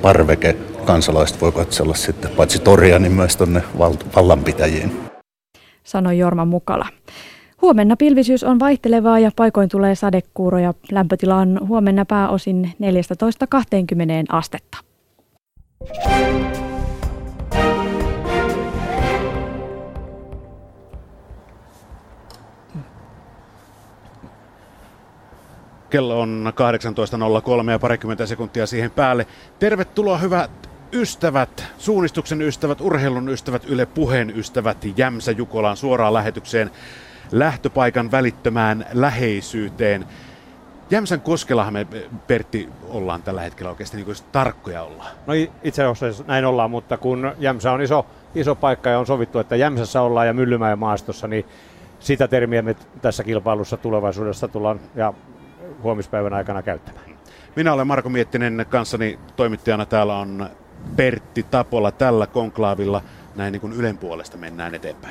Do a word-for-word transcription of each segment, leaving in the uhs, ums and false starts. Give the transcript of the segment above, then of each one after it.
parveke. Kansalaiset voi katsella sitten paitsi toria, niin myös tuonne vallanpitäjiin. Sanoi Jorma Mukala. Huomenna pilvisyys on vaihtelevaa ja paikoin tulee sadekuuroja. Lämpötila on huomenna pääosin neljätoista kaksikymmentä astetta. Kello on kahdeksantoista nolla kolme ja parikymmentä sekuntia siihen päälle. Tervetuloa hyvät ystävät, suunnistuksen ystävät, urheilun ystävät, Yle Puheen ystävät Jämsä Jukolaan suoraan lähetykseen lähtöpaikan välittömään läheisyyteen. Jämsän Koskellahan me, Pertti, ollaan tällä hetkellä oikeasti niin kuin tarkkoja ollaan. No itse asiassa näin ollaan, mutta kun Jämsä on iso, iso paikka ja on sovittu, että Jämsässä ollaan ja Myllymäen maastossa, niin sitä termiä me tässä kilpailussa tulevaisuudessa tullaan ja huomispäivän aikana käyttämään. Minä olen Marko Miettinen, kanssani toimittajana täällä on Pertti Tapola tällä konklaavilla. Näin niin kuin Ylen puolesta mennään eteenpäin.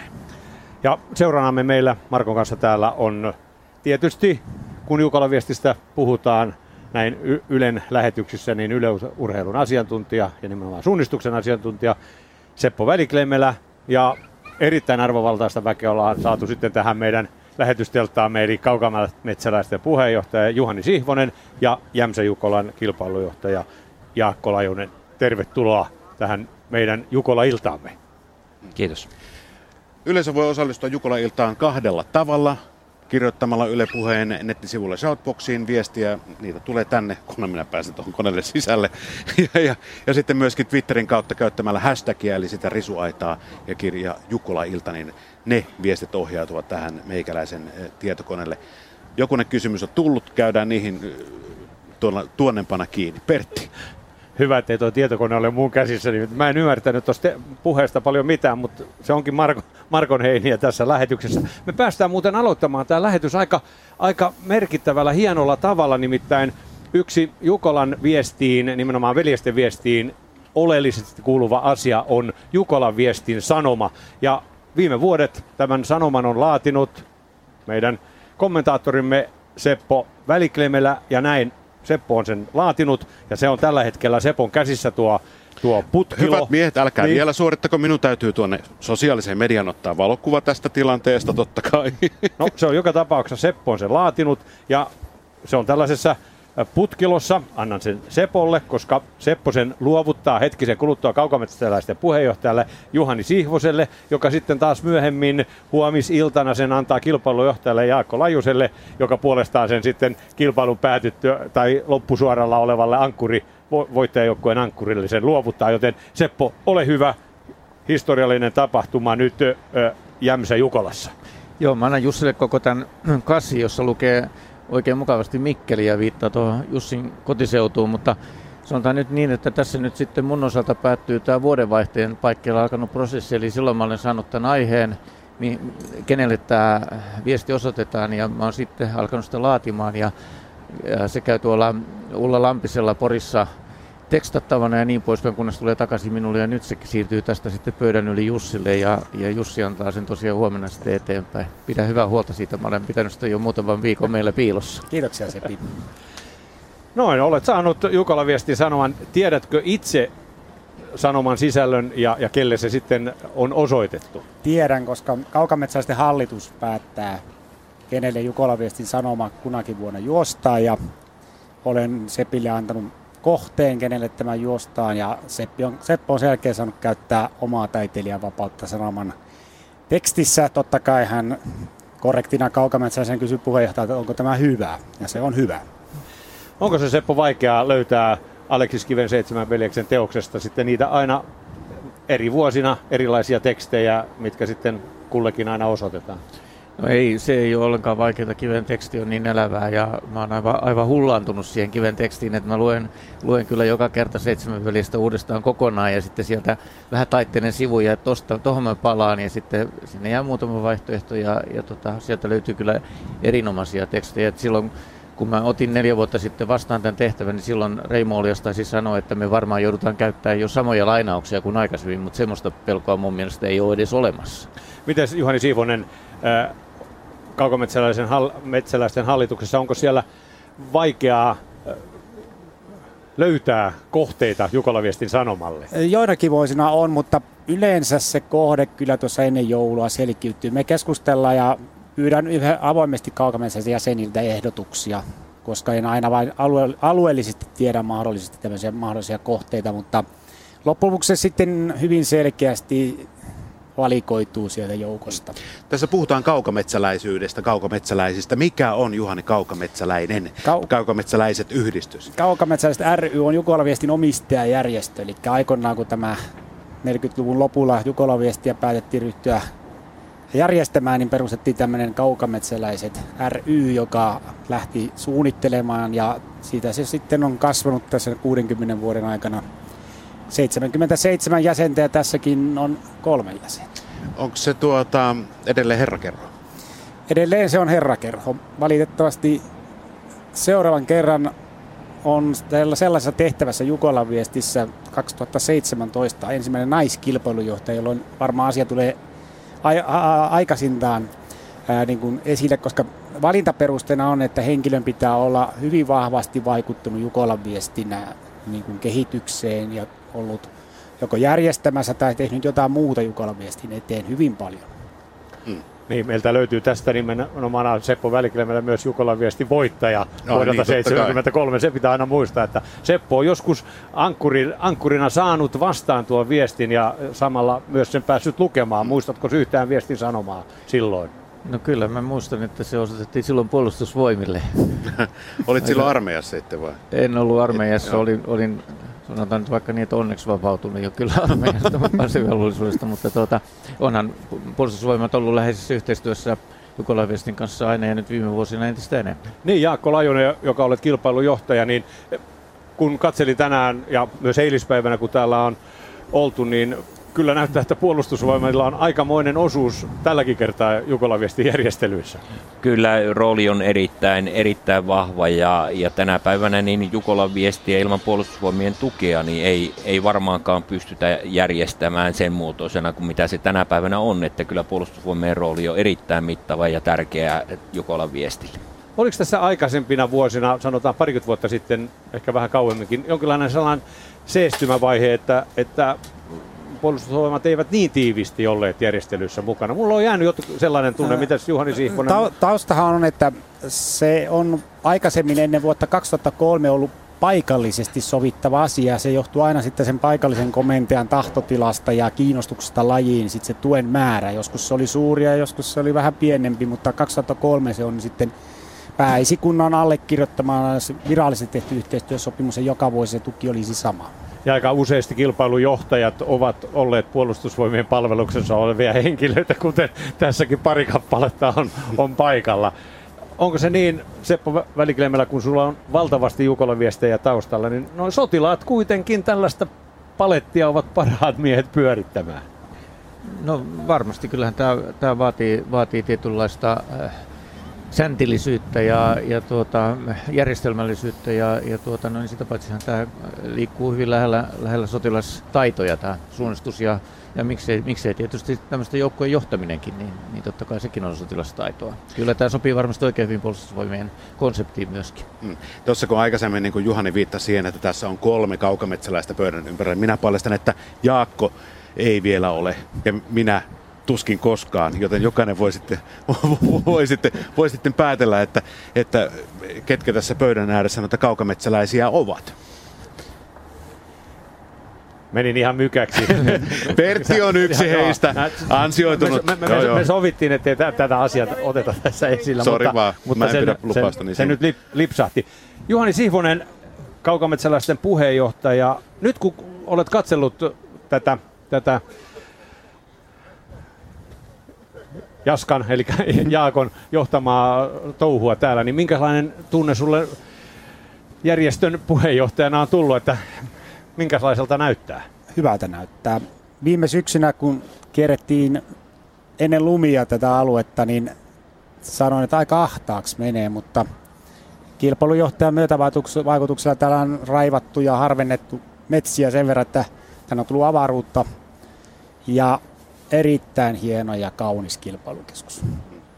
Ja seuraanamme meillä Markon kanssa täällä on tietysti, kun Jukolan viestistä puhutaan näin y- Ylen lähetyksissä, niin Yle Urheilun asiantuntija ja nimenomaan suunnistuksen asiantuntija Seppo Väliklemelä. Ja erittäin arvovaltaista väkeä ollaan saatu sitten tähän meidän lähetysteltaamme, eli Kaukametsäläisten puheenjohtaja Juhani Sihvonen ja Jämsä Jukolan kilpailujohtaja Jaakko Lajunen. Tervetuloa tähän meidän Jukola-iltaamme. Kiitos. Yleisö voi osallistua Jukola-iltaan kahdella tavalla. Kirjoittamalla Yle Puheen nettisivulle Shoutboxiin viestiä, niitä tulee tänne, kun minä pääsen tuohon koneelle sisälle. Ja, ja, ja sitten myöskin Twitterin kautta käyttämällä hashtagia, eli sitä risuaitaa ja kirja Jukola-ilta, niin ne viestit ohjautuvat tähän meikäläisen tietokoneelle. Jokunen kysymys on tullut, käydään niihin tuonna, tuonnempana kiinni. Pertti. Hyvä, ettei tuo tietokone ole mun käsissä. Niin mä en ymmärtänyt tuosta puheesta paljon mitään, mutta se onkin Marko, Markon heiniä tässä lähetyksessä. Me päästään muuten aloittamaan tämä lähetys aika, aika merkittävällä, hienolla tavalla. Nimittäin yksi Jukolan viestiin, nimenomaan veljesten viestiin, oleellisesti kuuluva asia on Jukolan viestin sanoma. Ja viime vuodet tämän sanoman on laatinut meidän kommentaattorimme Seppo Väliklemelä ja näin Seppo on sen laatinut ja se on tällä hetkellä Sepon käsissä tuo, tuo putkilo. Hyvät miehet, älkää niin. vielä suorittako. Minun täytyy tuonne sosiaaliseen median ottaa valokuva tästä tilanteesta, totta kai. No se on joka tapauksessa, Seppo on sen laatinut ja se on tällaisessa putkilossa. Annan sen Sepolle, koska Seppo sen luovuttaa hetkisen kuluttua Kaukametsäläisten puheenjohtajalle Juhani Sihvoselle, joka sitten taas myöhemmin huomisiltana sen antaa kilpailujohtajalle Jaakko Lajuselle, joka puolestaan sen sitten kilpailun päätyttyä tai loppusuoralla olevalle ankkuri, voittajajoukkueen ankkurille sen luovuttaa. Joten Seppo, ole hyvä, historiallinen tapahtuma nyt ö, Jämsä Jukolassa. Joo, mä annan Jussille koko tämän kassi, jossa lukee oikein mukavasti Mikkeli ja viittaa tuohon Jussin kotiseutuun, mutta sanotaan nyt niin, että tässä nyt sitten mun osalta päättyy tämä vuodenvaihteen paikkeilla alkanut prosessi, eli silloin mä olen saanut tämän aiheen, kenelle tämä viesti osoitetaan, ja mä oon sitten alkanut sitä laatimaan, ja, ja se käy tuolla Ulla Lampisella Porissa tekstattavana ja niin poispäin, kunnes tulee takaisin minulle, ja nyt se siirtyy tästä sitten pöydän yli Jussille, ja, ja Jussi antaa sen tosiaan huomenna sitten eteenpäin. Pidä hyvää huolta siitä, mä olen pitänyt sitä jo muutaman viikon meillä piilossa. Kiitoksia Sepi. Noin, olet saanut Jukolan viestin sanoman. Tiedätkö itse sanoman sisällön ja, ja kelle se sitten on osoitettu? Tiedän, koska Kaukametsäläisten hallitus päättää, kenelle Jukolan viestin sanoma kunakin vuonna juostaa, ja olen Sepille antanut kohteen, kenelle tämä juostaan, ja Seppi on, Seppo on sen jälkeen saanut käyttää omaa taiteilijan vapautta sanoman tekstissä. Totta kai hän korrektina Kaukametsäläisen kysyi puheenjohtajalta, onko tämä hyvä, ja se on hyvä. Onko se, Seppo, vaikeaa löytää Aleksis Kiven Seitsemän veljeksen teoksesta sitten niitä aina eri vuosina erilaisia tekstejä, mitkä sitten kullekin aina osoitetaan? No ei, se ei ole ollenkaan vaikeaa. Kiven teksti on niin elävää ja mä oon aivan, aivan hullaantunut siihen Kiven tekstiin, että mä luen, luen kyllä joka kerta Seitsemän veljestä uudestaan kokonaan ja sitten sieltä vähän taittelen sivuja, että tosta, tohon mä palaan ja sitten sinne jää muutama vaihtoehto ja, ja tota, sieltä löytyy kyllä erinomaisia tekstejä. Et silloin kun mä otin neljä vuotta sitten vastaan tämän tehtävän, niin silloin Reimo Oljas taisi sanoa, että me varmaan joudutaan käyttämään jo samoja lainauksia kuin aikaisemmin, mutta semmoista pelkoa mun mielestä ei ole edes olemassa. Miten Juhani Sihvonen, äh, Kaukametsäläisen hall- metsäläisten hallituksessa, onko siellä vaikeaa äh, löytää kohteita Jukola Viestin Sanomalle? Joinakin vuosina on, mutta yleensä se kohde kyllä tuossa ennen joulua selkiytyy. Me keskustellaan ja pyydän yhä avoimesti Kaukametsästä jäseniltä ehdotuksia, koska en aina vain alue- alueellisesti tiedä mahdollisesti tämmöisiä mahdollisia kohteita, mutta loppujen lopuksi sitten hyvin selkeästi valikoituu sieltä joukosta. Tässä puhutaan kaukametsäläisyydestä, kaukametsäläisistä. Mikä on Juhani Kaukametsäläinen? Kau- Kaukametsäläiset yhdistys. Kaukametsäläiset ry on Jukola Viestin omistajajärjestö, eli aikoinaan kun tämä neljäkymmentäluvun lopulla Jukola Viestiä päätettiin ryhtyä järjestämään, niin perustettiin tämmöinen Kaukametsäläiset ry, joka lähti suunnittelemaan ja siitä se sitten on kasvanut tässä kuudenkymmenen vuoden aikana seitsemänkymmentäseitsemän jäsentä ja tässäkin on kolme jäsentä. Onko se tuota, edelleen herrakerho? Edelleen se on herrakerho. Valitettavasti seuraavan kerran on sellaisessa tehtävässä Jukolan Viestissä kaksituhattaseitsemäntoista ensimmäinen naiskilpailujohtaja, jolloin varmaan asia tulee a- a- aikaisintaan ää, niin kuin esille, koska valintaperusteena on, että henkilön pitää olla hyvin vahvasti vaikuttunut Jukolan Viestin niin kuin kehitykseen ja ollut joko järjestämässä tai tehnyt jotain muuta Jukolan Viestin eteen hyvin paljon. Mm. Niin, meiltä löytyy tästä nimenomaan Seppo Väliklemelä myös Jukolan Viestin voittaja no, vuodelta niin, seitsemänkymmentäkolme. Se pitää aina muistaa, että Seppo on joskus ankkurin, ankkurina saanut vastaan tuon viestin ja samalla myös sen päässyt lukemaan. Muistatko yhtään Viestin Sanomaa silloin? No kyllä, mä muistan, että se osoitettiin silloin puolustusvoimille. Olit silloin armeijassa sitten vai? En ollut armeijassa, olin, olin sanotaan nyt vaikka niin, että onneksi vapautunut jo kyllä armeijasta asevelvollisuudesta, mutta tuota, onhan puolustusvoimat ollut läheisessä yhteistyössä Jukolan Viestin kanssa aina ja nyt viime vuosina entistä enemmän. Niin, Jaakko Lajunen, joka olet kilpailujohtaja, niin kun katselin tänään ja myös eilispäivänä, kun täällä on oltu, niin kyllä näyttää, että puolustusvoimilla on aikamoinen osuus tälläkin kertaa Jukolan Viestin järjestelyissä. Kyllä rooli on erittäin, erittäin vahva ja, ja tänä päivänä niin Jukolan Viestiä ilman puolustusvoimien tukea niin ei, ei varmaankaan pystytä järjestämään sen muotoisena kuin mitä se tänä päivänä on, että kyllä puolustusvoimien rooli on erittäin mittava ja tärkeä Jukolan Viestille. Oliko tässä aikaisempina vuosina, sanotaan parikymmentä vuotta sitten, ehkä vähän kauemminkin, jonkinlainen sellainen seestymävaihe, että, että puolustusvoimat eivät niin tiivisti olleet järjestelyissä mukana? Mulla on jäänyt sellainen tunne, mitä Juhani Sihvonen... Ta- taustahan on, että se on aikaisemmin ennen vuotta kaksituhattakolme ollut paikallisesti sovittava asia. Se johtuu aina sitten sen paikallisen komentajan tahtotilasta ja kiinnostuksesta lajiin, sitten se tuen määrä. Joskus se oli suuria ja joskus se oli vähän pienempi, mutta kaksituhattakolme se on sitten pääesikunnan allekirjoittamaan virallisesti tehty yhteistyösopimus ja joka vuosi se tuki olisi sama. Ja aika useasti kilpailujohtajat ovat olleet puolustusvoimien palveluksessa olevia henkilöitä, kuten tässäkin pari kappaletta on, on paikalla. Onko se niin, Seppo Väliklemelä, kun sulla on valtavasti Jukolan viestejä taustalla, niin noin sotilaat kuitenkin tällaista palettia ovat parhaat miehet pyörittämään? No varmasti, kyllähän tämä, tämä vaatii, vaatii tietynlaista äh, säntillisyyttä ja, ja tuota, järjestelmällisyyttä ja, ja tuota, no, niin sitä paitsihan tämä liikkuu hyvin lähellä, lähellä sotilastaitoja tämä suunnistus ja, ja miksei, miksei tietysti tämmöistä joukkojen johtaminenkin, niin, niin totta kai sekin on sotilastaitoa. Kyllä tämä sopii varmasti oikein hyvin puolustusvoimien konseptiin myöskin. Hmm. Tuossa kun aikaisemmin niin kuin Juhani viittasi siihen, että tässä on kolme kaukametsäläistä pöydän ympärillä, minä paljastan, että Jaakko ei vielä ole ja minä tuskin koskaan, joten jokainen voi sitten, voi sitten, voi sitten päätellä, että, että ketkä tässä pöydän ääressä noita kaukametsäläisiä ovat. Menin ihan mykäksi. Pertti on yksi heistä, ansioitunut. Me, me, me, me sovittiin, ettei tä, tätä asiaa oteta tässä esillä, Sori mutta, vaan, mutta mä en se, pidä lupausta. Se, se nyt lip, lipsahti. Juhani Sihvonen, kaukametsäläisten puheenjohtaja. Nyt kun olet katsellut tätä, tätä Jaskan, eli Jaakon johtamaa touhua täällä, niin minkälainen tunne sulle järjestön puheenjohtajana on tullut, että minkälaiselta näyttää? Hyvältä näyttää. Viime syksynä, kun kierrettiin ennen lumia tätä aluetta, niin sanoin, että aika ahtaaksi menee, mutta kilpailujohtajan myötävaikutuksella täällä on raivattu ja harvennettu metsiä sen verran, että tänne on tullut avaruutta ja erittäin hieno ja kaunis kilpailukeskus.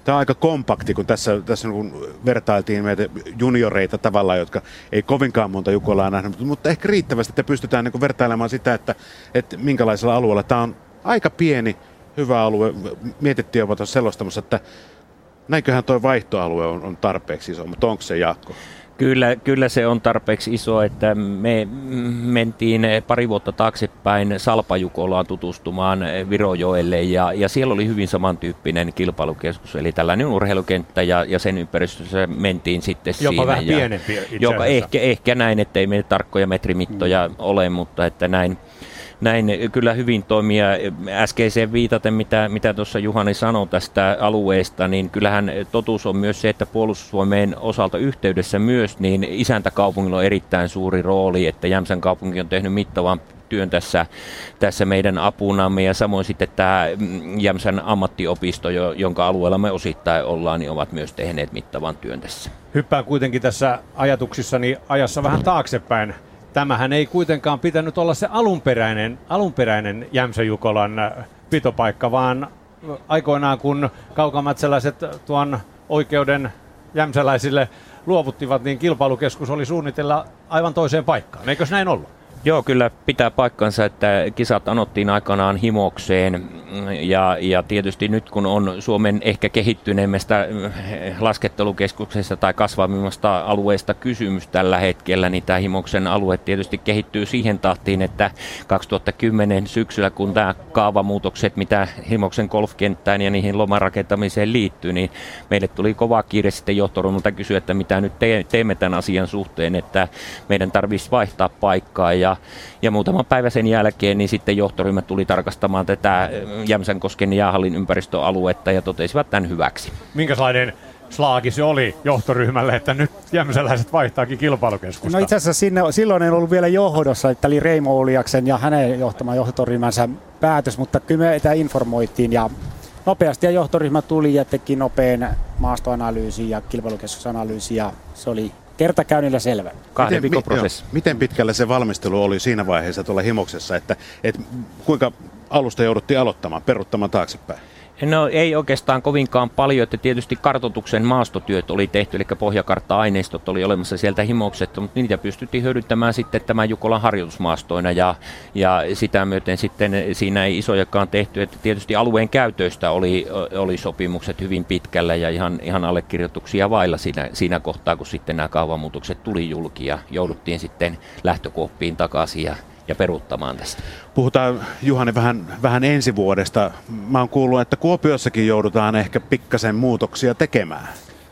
Tämä on aika kompakti, kun tässä, tässä kun vertailtiin meitä junioreita tavallaan, jotka ei kovinkaan monta Jukolaa nähnyt, mutta ehkä riittävästi, että pystytään niin vertailemaan sitä, että, että minkälaisella alueella. Tämä on aika pieni, hyvä alue. Mietittiin jopa tuossa selostamassa, että näinköhän tuo vaihtoalue on, on tarpeeksi iso, mutta onko se, Jaakko? Kyllä, kyllä se on tarpeeksi iso, että me mentiin pari vuotta taaksepäin Salpajukolaan tutustumaan Virojoelle ja, ja siellä oli hyvin samantyyppinen kilpailukeskus, eli tällainen urheilukenttä ja, ja sen ympäristössä mentiin sitten jopa siinä. Vähän ja, pienempi joka ehkä, ehkä näin, ettei meillä tarkkoja metrimittoja mm. ole, mutta että näin. Näin kyllä hyvin toimia. Äskeiseen viitaten, mitä, mitä tuossa Juhani sanoi tästä alueesta, niin kyllähän totuus on myös se, että Puolustusvoimien osalta yhteydessä myös, niin isäntäkaupungilla on erittäin suuri rooli, että Jämsän kaupunki on tehnyt mittavan työn tässä, tässä meidän apunamme ja samoin sitten tämä Jämsän ammattiopisto, jonka alueella me osittain ollaan, niin ovat myös tehneet mittavan työn tässä. Hyppään kuitenkin tässä ajatuksissani ajassa vähän taaksepäin. Tämähän ei kuitenkaan pitänyt olla se alunperäinen, alunperäinen Jämsä-Jukolan pitopaikka, vaan aikoinaan kun kaukamätsäläiset tuon oikeuden jämsäläisille luovuttivat, niin kilpailukeskus oli suunnitella aivan toiseen paikkaan. Eikös näin ollut? Joo, kyllä pitää paikkansa, että kisat anottiin aikanaan Himokseen ja, ja tietysti nyt kun on Suomen ehkä kehittyneemmästä laskettelukeskuksesta tai kasvavimmasta alueesta kysymys tällä hetkellä, niin tämä Himoksen alue tietysti kehittyy siihen tahtiin, että kaksituhattakymmenen syksyllä kun tämä kaavamuutokset, mitä Himoksen golfkenttään ja niihin lomarakentamiseen liittyy, niin meille tuli kova kiire sitten johtoryhmältä kysyä, että mitä nyt te- teemme tämän asian suhteen, että meidän tarvitsisi vaihtaa paikkaa ja Ja muutama päivä sen jälkeen niin sitten johtoryhmä tuli tarkastamaan tätä Jämsänkosken jäähallin ympäristöaluetta ja totesivat tämän hyväksi. Minkälainen slaagi se oli johtoryhmälle, että nyt jämsäläiset vaihtaakin kilpailukeskusta? No itse asiassa sinne, silloin en ollut vielä johdossa, että oli Reimo Uliaksen ja hänen johtaman johtoryhmänsä päätös, mutta kyllä me informoitiin ja nopeasti ja johtoryhmä tuli ja teki nopean maastoanalyysin ja kilpailukeskusanalyysin ja se oli kertakäynnillä selvä. Kahden miten, viikon prosessi. Joo, miten pitkällä se valmistelu oli siinä vaiheessa tuolla Himoksessa, että, että kuinka alusta jouduttiin aloittamaan, peruuttamaan taaksepäin? No ei oikeastaan kovinkaan paljon, että tietysti kartoituksen maastotyöt oli tehty, eli pohjakartta-aineistot oli olemassa sieltä Himoksesta, mutta niitä pystyttiin hyödyntämään sitten tämän Jukolan harjoitusmaastoina ja, ja sitä myöten sitten siinä ei isojakaan tehty, että tietysti alueen käytöistä oli, oli sopimukset hyvin pitkällä ja ihan, ihan allekirjoituksia vailla siinä, siinä kohtaa, kun sitten nämä kaavamuutokset tuli julki ja jouduttiin sitten lähtökuoppiin takaisin ja ja peruuttamaan tästä. Puhutaan, Juhani, vähän, vähän ensi vuodesta. Mä oon kuullut, että Kuopiossakin joudutaan ehkä pikkasen muutoksia tekemään.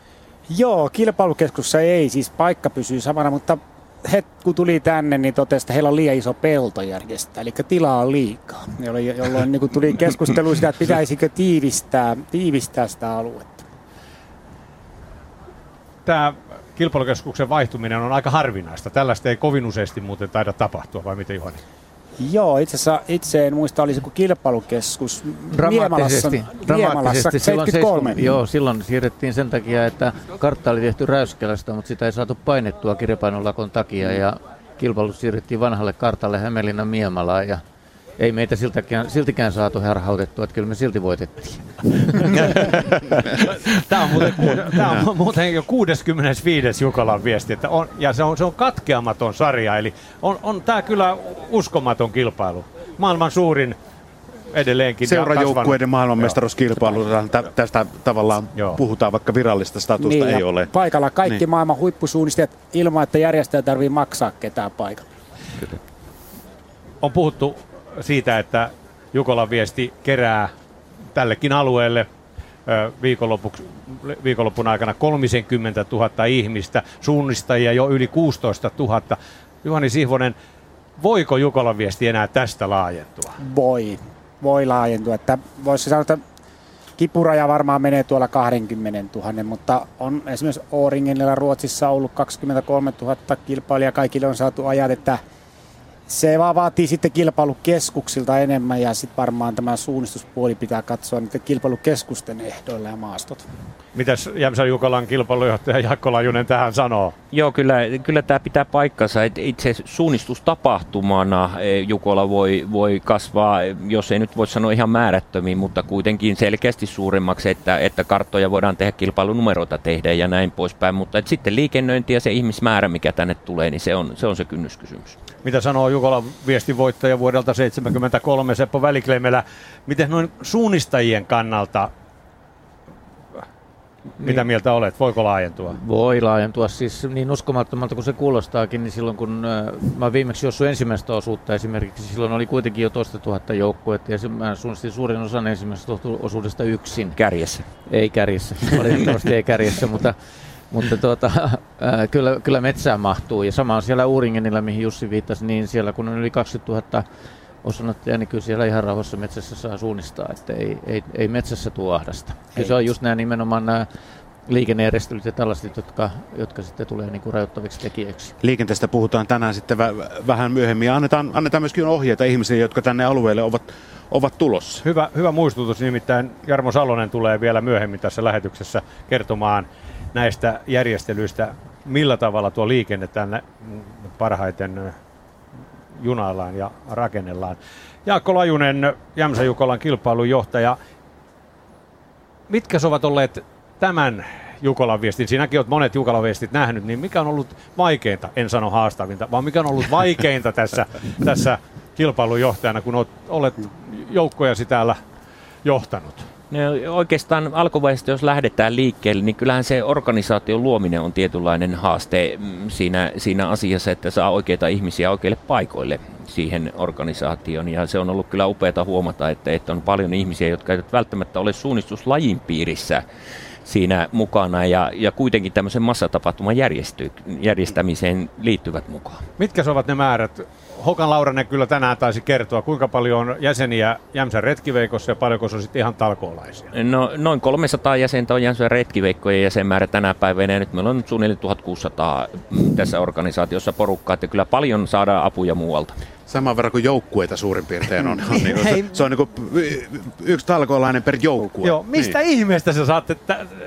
Joo, kilpailukeskussa ei, siis paikka pysyy samana, mutta he kun tuli tänne, niin totesi, että heillä on liian iso pelto järjestää, eli tilaa on liikaa. Jolloin niin tuli keskustelu sitä, että pitäisikö tiivistää, tiivistää sitä aluetta. Tämä kilpailukeskuksen vaihtuminen on aika harvinaista. Tällaista ei kovin useasti muuten taida tapahtua, vai miten, Juhani? Joo, itse asiassa itse en muista, olisiko kilpailukeskus Dramaattisesti, Niemalassa seitsemänkymmentäkolme. Joo, silloin siirrettiin sen takia, että kartta oli tehty Räyskälästä, mutta sitä ei saatu painettua kirjapainolakon takia ja kilpailu siirrettiin vanhalle kartalle Hämeenlinnan Miemalaan ja ei meitä siltikään, siltikään saatu harhautettua, että kyllä me silti voitettiin. Tämä on muuten, tämä on muuten jo kuusikymmentäviisi Jukolan viesti, että on, ja se on, se on katkeamaton sarja, eli on, on tämä kyllä uskomaton kilpailu. Maailman suurin edelleenkin. Seurajoukkueiden maailmanmestaruuskilpailu, tästä tavallaan Joo. puhutaan, vaikka virallista statusta niin, ei ole. Paikalla kaikki niin. Maailman huippusuunnistajat ilman, että järjestäjä tarvitsee maksaa ketään paikalla. Kyllä. On puhuttu siitä, että Jukolan viesti kerää tällekin alueelle viikonlopun aikana kolmekymmentätuhatta ihmistä, suunnistajia jo yli kuusitoista tuhatta. Juhani Sihvonen, voiko Jukolan viesti enää tästä laajentua? Voi, voi laajentua. Että voisi sanoa, että kipuraja varmaan menee tuolla kaksikymmentätuhatta, mutta on esimerkiksi O-ringenillä Ruotsissa ollut kaksikymmentäkolmetuhatta kilpailijaa, kaikille on saatu ajat, että Se vaan vaatii sitten kilpailukeskuksilta enemmän ja sitten varmaan tämä suunnistuspuoli pitää katsoa niiden kilpailukeskusten ehdoilla ja maastot. Mitäs Jämsän Jukolan kilpailujohtaja Jaakko Lajunen tähän sanoo? Joo, kyllä, kyllä tämä pitää paikkansa. Että itse suunnistustapahtumana Jukola voi, voi kasvaa, jos ei nyt voi sanoa ihan määrättömiin, mutta kuitenkin selkeästi suuremmaksi, että, että karttoja voidaan tehdä, kilpailunumeroita tehdä ja näin poispäin. Mutta että sitten liikennöinti ja se ihmismäärä, mikä tänne tulee, niin se on se, on se kynnyskysymys. Mitä sanoo Jukolan viestinvoittaja vuodelta seitsemänkymmentäkolme Seppo Väliklemelä? Miten noin suunnistajien kannalta, mitä niin, mieltä olet? Voiko laajentua? Voi laajentua. Siis niin uskomattomalta kuin se kuulostaakin, niin silloin kun äh, mä viimeksi jossuin ensimmäistä osuutta esimerkiksi, silloin oli kuitenkin jo toista tuhatta joukkuetta ja mä suunnistin suurin osan ensimmäisestä osuudesta yksin. Kärjessä? Ei kärjessä, valitettavasti ei kärjessä, mutta Mutta tuota, äh, kyllä, kyllä metsään mahtuu ja sama on siellä Uuringenillä, mihin Jussi viittasi, niin siellä kun on yli kaksikymmentätuhatta osanottajaa, niin kyllä siellä ihan rauhassa metsässä saa suunnistaa, että ei, ei, ei metsässä tuo ahdasta. Ja se on just nämä nimenomaan nämä liikennejärjestelyt ja tällaiset, jotka, jotka sitten tulee niin kuin rajoittaviksi tekijöiksi. Liikenteestä puhutaan tänään sitten vä- vähän myöhemmin ja annetaan, annetaan myöskin ohjeita ihmisille, jotka tänne alueelle ovat, ovat tulossa. Hyvä, hyvä muistutus, nimittäin Jarmo Salonen tulee vielä myöhemmin tässä lähetyksessä kertomaan näistä järjestelyistä, millä tavalla tuo liikenne tänne parhaiten junaillaan ja rakennellaan. Jaakko Lajunen, Jämsän Jukolan kilpailujohtaja. Mitkä ovat olleet tämän Jukolan viestin? Sinäkin olet monet Jukolan viestit nähnyt, niin mikä on ollut vaikeinta, en sano haastavinta, vaan mikä on ollut vaikeinta tässä, tässä kilpailujohtajana, kun olet, olet joukkojasi täällä johtanut? No, oikeastaan alkuvaiheessa, jos lähdetään liikkeelle, niin kyllähän se organisaation luominen on tietynlainen haaste siinä, siinä asiassa, että saa oikeita ihmisiä oikeille paikoille siihen organisaatioon. Ja se on ollut kyllä upeata huomata, että, että on paljon ihmisiä, jotka eivät välttämättä ole suunnistuslajin piirissä siinä mukana ja, ja kuitenkin tämmöisen massatapahtuman järjestämiseen liittyvät mukaan. Mitkä ovat ne määrät? Håkan Lauranen kyllä tänään taisi kertoa, kuinka paljon on jäseniä Jämsän retkiveikossa ja paljonko se on sitten ihan talkoolaisia? No, noin kolmesataa jäsentä on Jämsän retkiveikkojen jäsenmäärä tänä päivänä ja nyt meillä on suunnilleen tuhatkuusisataa tässä organisaatiossa porukkaa, että kyllä paljon saadaan apuja muualta. Saman verran kuin joukkueita suurin piirtein on. on niin kuin, se on niin kuin yksi talkoolainen per joukkue. Joo, mistä niin ihmeestä sä saatte,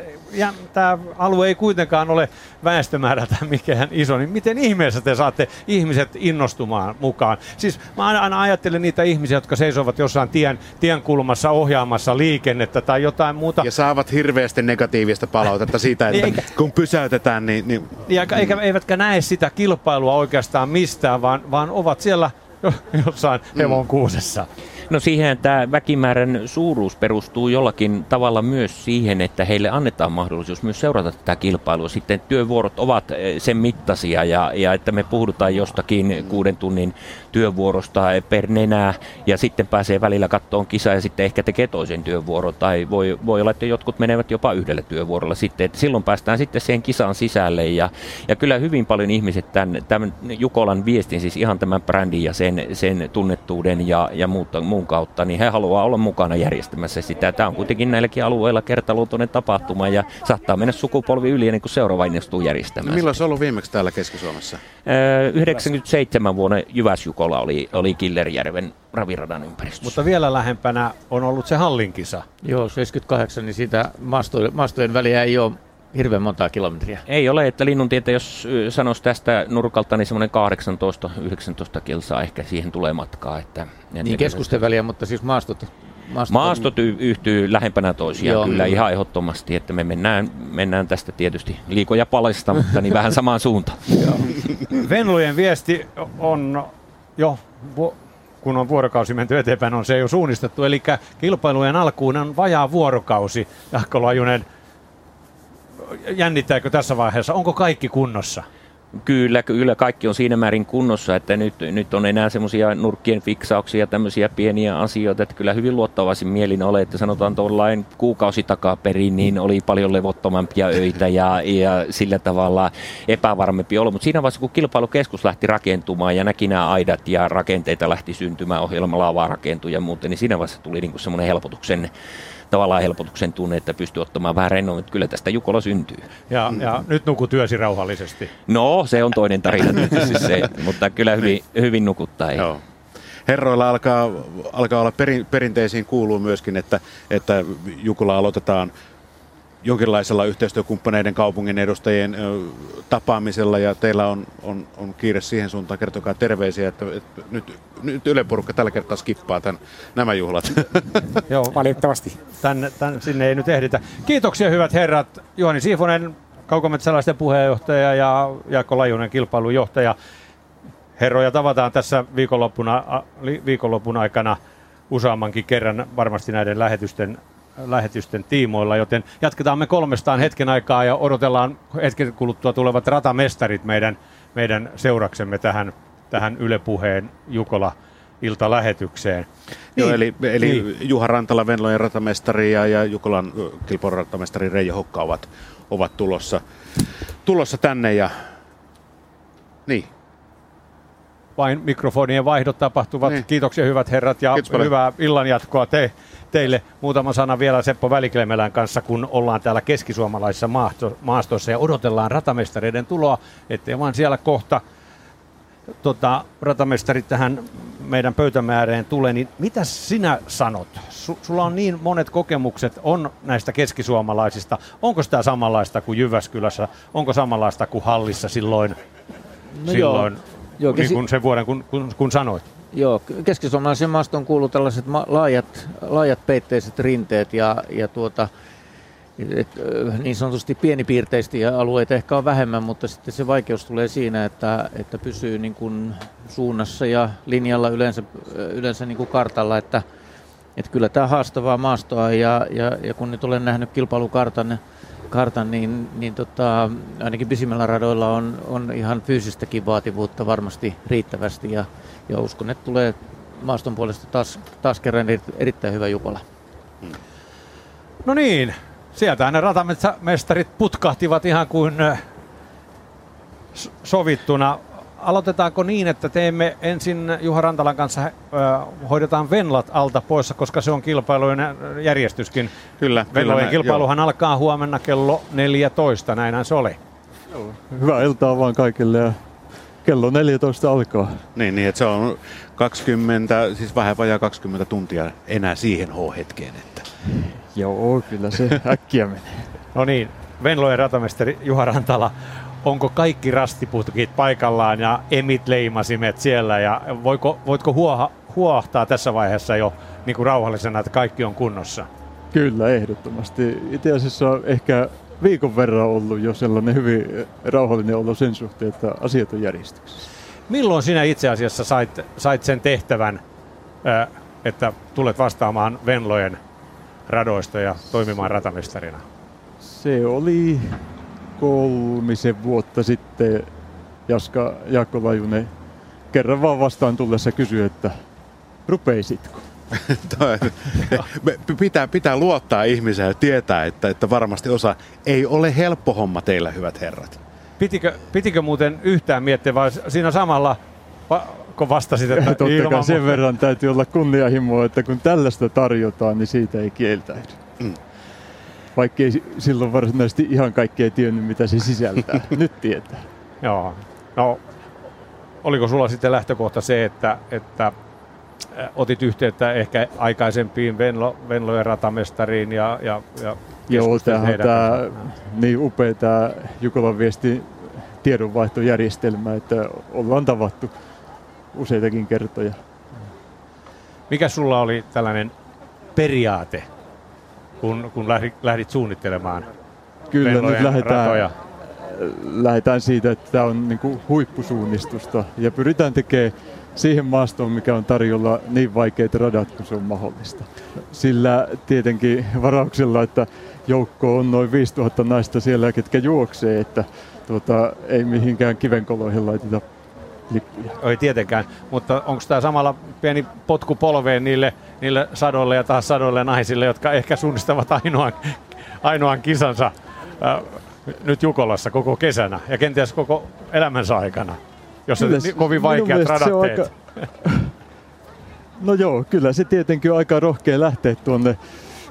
ja tämä alue ei kuitenkaan ole väestömäärältään mikään iso, niin miten ihmeessä te saatte ihmiset innostumaan mukaan? Siis mä aina ajattelen niitä ihmisiä, jotka seisovat jossain tien, tien kulmassa ohjaamassa liikennettä tai jotain muuta. Ja saavat hirveästi negatiivista palautetta siitä, että eikä, kun pysäytetään, niin... niin ja eikä, eivätkä näe sitä kilpailua oikeastaan mistään, vaan, vaan ovat siellä jossain hevonkuusessa. No siihen tämä väkimäärän suuruus perustuu jollakin tavalla myös siihen, että heille annetaan mahdollisuus myös seurata tätä kilpailua. Sitten työvuorot ovat sen mittaisia ja, ja että me puhutaan jostakin kuuden tunnin työvuorosta per nenää ja sitten pääsee välillä kattoon kisaa ja sitten ehkä tekee toisen työvuoron tai voi, voi olla, että jotkut menevät jopa yhdellä työvuorolla sitten. Että silloin päästään sitten siihen kisaan sisälle ja, ja kyllä hyvin paljon ihmiset tämän, tämän Jukolan viestin, siis ihan tämän brändin ja sen, sen tunnettuuden ja, ja muuta, muun kautta, niin he haluaa olla mukana järjestämässä sitä. Tämä on kuitenkin näilläkin alueilla kertaluontoinen tapahtuma ja saattaa mennä sukupolvi yli ennen kuin seuraava innostuu järjestämään. No milloin se on ollut viimeksi täällä Keski-Suomessa? yhdeksänkymmentäseitsemän vuonna Jyväs-Jukola oli, oli Killerjärven raviradan ympäristössä. Mutta vielä lähempänä on ollut se hallinkisa. Joo, seitsemänkymmentäkahdeksan, niin siitä maastojen, maastojen väliä ei ole hirveän montaa kilometriä. Ei ole, että Linnuntietä, jos sanoisi tästä nurkalta, niin semmoinen kahdeksantoista yhdeksäntoista kilsaa ehkä siihen tulee matkaa. Että, niin keskusten väliä, mutta siis maastot... Maastot, maastot y- yhtyy lähempänä toisiaan. Joo, kyllä ihan ehdottomasti, että me mennään, mennään tästä tietysti liikoja palasta, mutta niin vähän samaan suuntaan. Venlojen viesti on jo, kun on vuorokausi menty eteenpäin, on se jo suunnistettu, eli kilpailujen alkuun on vajaa vuorokausi. Jaakko Lajunen, jännittääkö tässä vaiheessa? Onko kaikki kunnossa? Kyllä, kyllä kaikki on siinä määrin kunnossa, että nyt, nyt on enää semmoisia nurkkien fiksauksia ja tämmöisiä pieniä asioita, että kyllä hyvin luottavaisin mielin ole, että sanotaan tuollain kuukausi takaperin, niin oli paljon levottomampia öitä ja, ja sillä tavalla epävarmempi olo, mutta siinä vaiheessa kun kilpailukeskus lähti rakentumaan ja näki nämä aidat ja rakenteita lähti syntymään, ohjelma laavaa rakentui ja muuten, niin siinä vaiheessa tuli niin kuin semmoinen helpotuksen tavallaan helpotuksen tunne, että pystyy ottamaan vähän rennommin, että kyllä tästä Jukola syntyy. Ja, ja nyt nukut yösi rauhallisesti. No, se on toinen tarina tietysti se, mutta kyllä hyvin, hyvin nukuttaa. Joo. Herroilla alkaa, alkaa olla perin, perinteisiin kuuluu myöskin, että, että Jukola aloitetaan jonkinlaisella yhteistyökumppaneiden kaupungin edustajien ö, tapaamisella, ja teillä on, on, on kiire siihen suuntaan. Kertokaa terveisiä, että, että nyt, nyt Yle Porukka tällä kertaa skippaa tämän, nämä juhlat. Joo, valitettavasti. Tän, tän, sinne ei nyt ehditä. Kiitoksia hyvät herrat. Juhani Siifonen, Kaukometsäläisten puheenjohtaja, ja Jaakko Lajunen, kilpailujohtaja. Herroja tavataan tässä viikonloppuna, viikonlopun aikana useammankin kerran varmasti näiden lähetysten lähetysten tiimoilla, joten jatketaan me kolmestaan hetken aikaa ja odotellaan hetken kuluttua tulevat ratamestarit meidän, meidän seuraksemme tähän, tähän Yle Puheen Jukola-iltalähetykseen. Joo, Niin, eli, eli niin. Juha Rantala, Venlojen ratamestari ja, ja Jukolan kilpailun ratamestari Reijo Hokka ovat, ovat tulossa, tulossa tänne. Ja niin. Vain mikrofonien vaihdot tapahtuvat. Niin. Kiitoksia hyvät herrat ja hyvää illanjatkoa te, teille. Muutama sana vielä Seppo Väliklemelän kanssa, kun ollaan täällä keskisuomalaisessa maastossa ja odotellaan ratamestareiden tuloa, ettei vaan siellä kohta tota, ratamestarit tähän meidän pöytämme ääreen tule, niin mitä sinä sanot? Su- sulla on niin monet kokemukset on näistä keskisuomalaisista. Onko sitä samanlaista kuin Jyväskylässä? Onko samanlaista kuin Hallissa silloin, No silloin joo. Joo, niin kesi- kuin sen vuoden, kun, kun, kun sanoit? Joo, keskisuomalaisen maastoon kuuluu tällaiset ma- laajat, laajat peitteiset rinteet ja, ja tuota, et, niin sanotusti pienipiirteisiä alueita ehkä on vähemmän, mutta sitten se vaikeus tulee siinä, että, että pysyy niin kuin suunnassa ja linjalla yleensä, yleensä niin kuin kartalla, että, että kyllä tämä haastavaa maastoa ja, ja, ja kun nyt olen nähnyt kilpailukartan, kartan, niin, niin tota, ainakin pisimmällä radoilla on, on ihan fyysistäkin vaativuutta varmasti riittävästi ja, ja uskon, että tulee maaston puolesta taas, taas kerran erittäin hyvä Jukola. No niin, sieltä ne ratamestarit putkahtivat ihan kuin sovittuna. Aloitetaanko niin, että teemme ensin Juha Rantalan kanssa, äh, hoidetaan Venlat alta pois, koska se on kilpailujen järjestyskin. Kyllä. Venlojen kyllä, kilpailuhan joo. alkaa huomenna kello neljätoista, näinhän se oli. Joo, hyvää iltaa vaan kaikille ja kello neljätoista alkaa. Niin, niin että se on kaksikymmentä, siis vähän vajaa kaksikymmentä tuntia enää siihen H-hetkeen. Että. Joo, kyllä se äkkiä menee. No niin, Venlojen ratamestari Juha Rantala. Onko kaikki rastiputkit paikallaan ja emit leimasimet siellä ja voiko, voitko huoha, huohtaa tässä vaiheessa jo niin kuin rauhallisena, että kaikki on kunnossa? Kyllä, ehdottomasti. Itse asiassa on ehkä viikon verran ollut jo sellainen hyvin rauhallinen olo sen suhteen, että asiat on järjestyksessä. Milloin sinä itse asiassa sait, sait sen tehtävän, että tulet vastaamaan Venlojen radoista ja toimimaan ratamestarina? Se oli kolmisen vuotta sitten Jaska Jaakko Lajunen kerran vaan vastaan tullessa kysyi, että rupeisitko? pitää, pitää luottaa ihmiseen ja tietää, että, että varmasti osa ei ole helppo homma teillä, hyvät herrat. Pitikö, pitikö muuten yhtään miettiä vai siinä samalla, kun vastasit, että totta ilman kai sen muuta. verran täytyy olla kunnianhimoa, että kun tällaista tarjotaan, niin siitä ei kieltäydy. Mm. Vaikka ei silloin varsinaisesti ihan kaikkea tiennyt, mitä se sisältää. Nyt tietää. Joo. No, oliko sulla sitten lähtökohta se, että, että otit yhteyttä ehkä aikaisempiin Venlo, Venlojen ratamestariin ja, ja, ja Joo, tämähän on tämä kanssaan. niin upea tämä Jukolan viesti tiedonvaihtojärjestelmä, että ollaan tavattu useitakin kertoja. Mikä sulla oli tällainen periaate, kun, kun lähdit, lähdit suunnittelemaan Kyllä Venlojen nyt lähdetään, ratoja? lähdetään siitä, että tämä on niin kuin huippusuunnistusta ja pyritään tekemään siihen maastoon, mikä on tarjolla niin vaikeat radat kuin se on mahdollista. Sillä tietenkin varauksella, että joukko on noin viisituhatta naista siellä, ketkä juoksee, että tuota, ei mihinkään kivenkoloihin laiteta lippuja. Ei tietenkään, mutta onko tämä samalla pieni potku polveen niille, niille sadoille ja taas sadoille naisille, jotka ehkä suunnistavat ainoan, ainoan kisansa äh, nyt Jukolassa koko kesänä ja kenties koko elämänsä aikana, jos Kyllä, se kovin vaikeat radat teet. Aika... No joo, kyllä se tietenkin on aika rohkea lähteä tuonne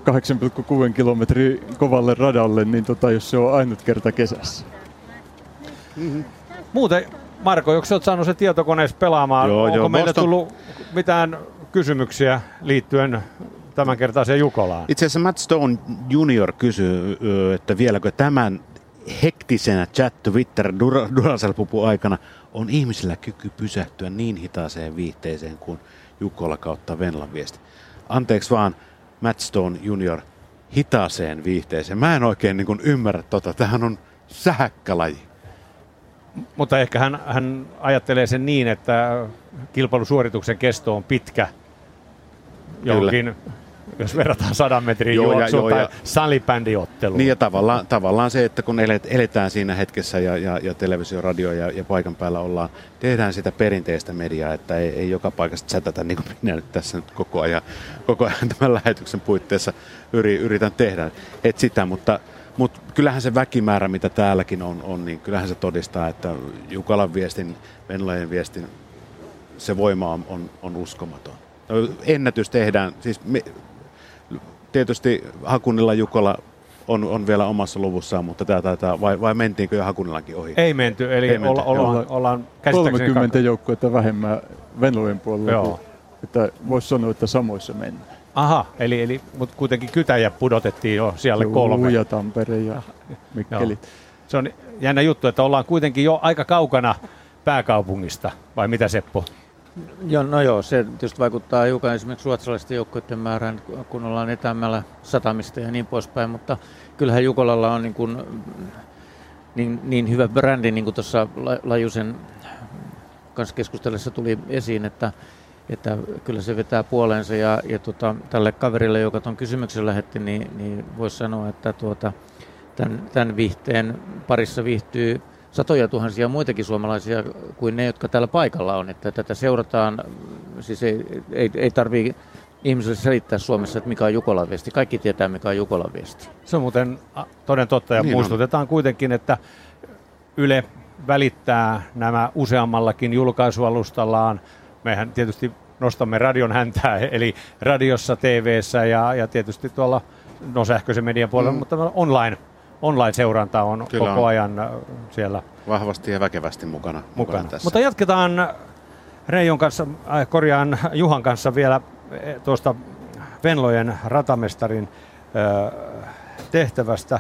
kahdeksan pilkku kuusi kilometriä kovalle radalle, niin tota, jos se on ainut kerta kesässä. Mm-hmm. Muuten, Marko, onko olet saanut se tietokoneessa pelaamaan? Joo, Onko joo, meille Boston... tullut mitään kysymyksiä liittyen tämänkertaiseen Jukolaan? Itse asiassa Matt Stone junior kysyy, että vieläkö tämän hektisenä chat Twitter Duracell-pupu aikana on ihmisillä kyky pysähtyä niin hitaaseen viihteeseen kuin Jukola kautta Venlan viesti. Anteeksi vaan, Matt Stone junior, hitaaseen viihteeseen. Mä en oikein niin kuin ymmärrä tota. Tämähän on sähäkkälaji. Mutta ehkä hän, hän ajattelee sen niin, että kilpailusuorituksen kesto on pitkä johonkin, jos verrataan sadan metrin juoksuun tai salibändiotteluun. Niin ja tavallaan, tavallaan se, että kun elet, eletään siinä hetkessä ja, ja, ja televisio, radio ja, ja paikan päällä ollaan, tehdään sitä perinteistä mediaa, että ei, ei joka paikasta chatata niin kuin minä nyt tässä nyt koko ajan, koko ajan tämän lähetyksen puitteissa yritän tehdä. Et sitä, mutta Mutta kyllähän se väkimäärä, mitä täälläkin on, on, niin kyllähän se todistaa, että Jukolan viestin, Venlojen viestin, se voima on, on, on uskomaton. Ennätys tehdään, siis me, tietysti Hakunilla Jukola on, on vielä omassa luvussaan, mutta tämä taitaa, vai, vai mentiinkö jo Hakunillakin ohi? Ei menty, eli Ei menty. Olla, ollaan, ollaan kolmekymmentä joukkuetta vähemmän Venlojen puolella, että voisi sanoa, että samoissa mennään. Aha, eli, eli mutta kuitenkin Kytäjä pudotettiin jo siellä Juu, kolme. ja Tampere ja Mikkeli. Se on jännä juttu, että ollaan kuitenkin jo aika kaukana pääkaupungista, vai mitä Seppo? Joo, no joo, se tietysti vaikuttaa hiukan esimerkiksi ruotsalaisten joukkoiden määrään, kun ollaan etäämmällä satamista ja niin poispäin, mutta kyllähän Jukolalla on niin, kuin, niin, niin hyvä brändi, niin kuin tuossa Lajusen kanssa keskustellessa tuli esiin, että että kyllä se vetää puoleensa ja, ja tota, tälle kaverille, joka tuon kysymyksen lähetti, niin, niin voisi sanoa, että tuota, tämän, tämän viihteen parissa viihtyy satoja tuhansia muitakin suomalaisia kuin ne, jotka täällä paikalla on. Että tätä seurataan, siis ei, ei, ei tarvitse ihmisille selittää Suomessa, että mikä on Jukolan viesti. Kaikki tietää, mikä on Jukolan viesti. Se on muuten toden totta ja niin muistutetaan on. Kuitenkin, että Yle välittää nämä useammallakin julkaisualustallaan. Mehän tietysti nostamme radion häntää, eli radiossa, T V:ssä ja, ja tietysti tuolla no sähköisen median puolella, mm. mutta online, online-seuranta on Kyllä koko on. ajan siellä. Vahvasti ja väkevästi mukana, mukana. mukana tässä. Mutta jatketaan Reijon kanssa, äh, korjaan Juhan kanssa vielä tuosta Venlojen ratamestarin äh, tehtävästä.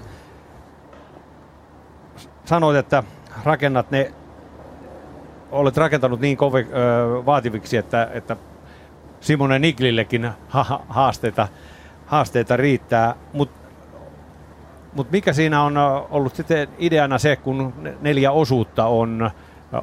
Sanoit, että rakennat ne olet rakentanut niin kovin ö, vaativiksi, että, että Simonen Niglillekin ha- haasteita, haasteita riittää. Mutta mut mikä siinä on ollut sitten ideana se, kun neljä osuutta on, no,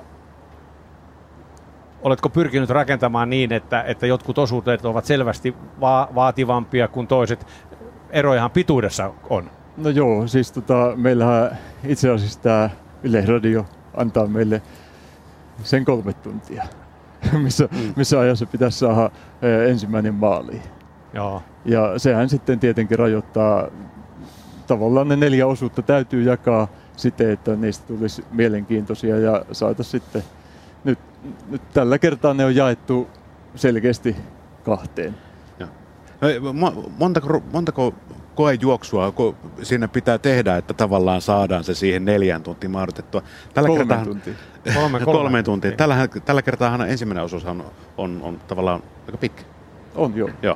oletko pyrkinyt rakentamaan niin, että, että jotkut osuudet ovat selvästi va- vaativampia kuin toiset? Erojahan pituudessa on. No joo, siis tota, meillähän itse asiassa tämä Yle Radio antaa meille sen kolme tuntia, missä, mm. missä ajassa pitäisi saada e, ensimmäinen maali. Joo. Ja sehän sitten tietenkin rajoittaa, tavallaan ne neljä osuutta täytyy jakaa siten, että niistä tulisi mielenkiintoisia ja saataisiin sitten, nyt, nyt tällä kertaa ne on jaettu selkeästi kahteen. Ja. No, montako, montako koejuoksua siinä pitää tehdä, että tavallaan saadaan se siihen neljään tuntiin mahdotettua. Tällä kolme kertaa, tuntia. Kolme, kolme. kolme tuntia. Tällä, tällä kertaa ensimmäinen osuus on, on, on tavallaan aika pitkä. On joo. joo.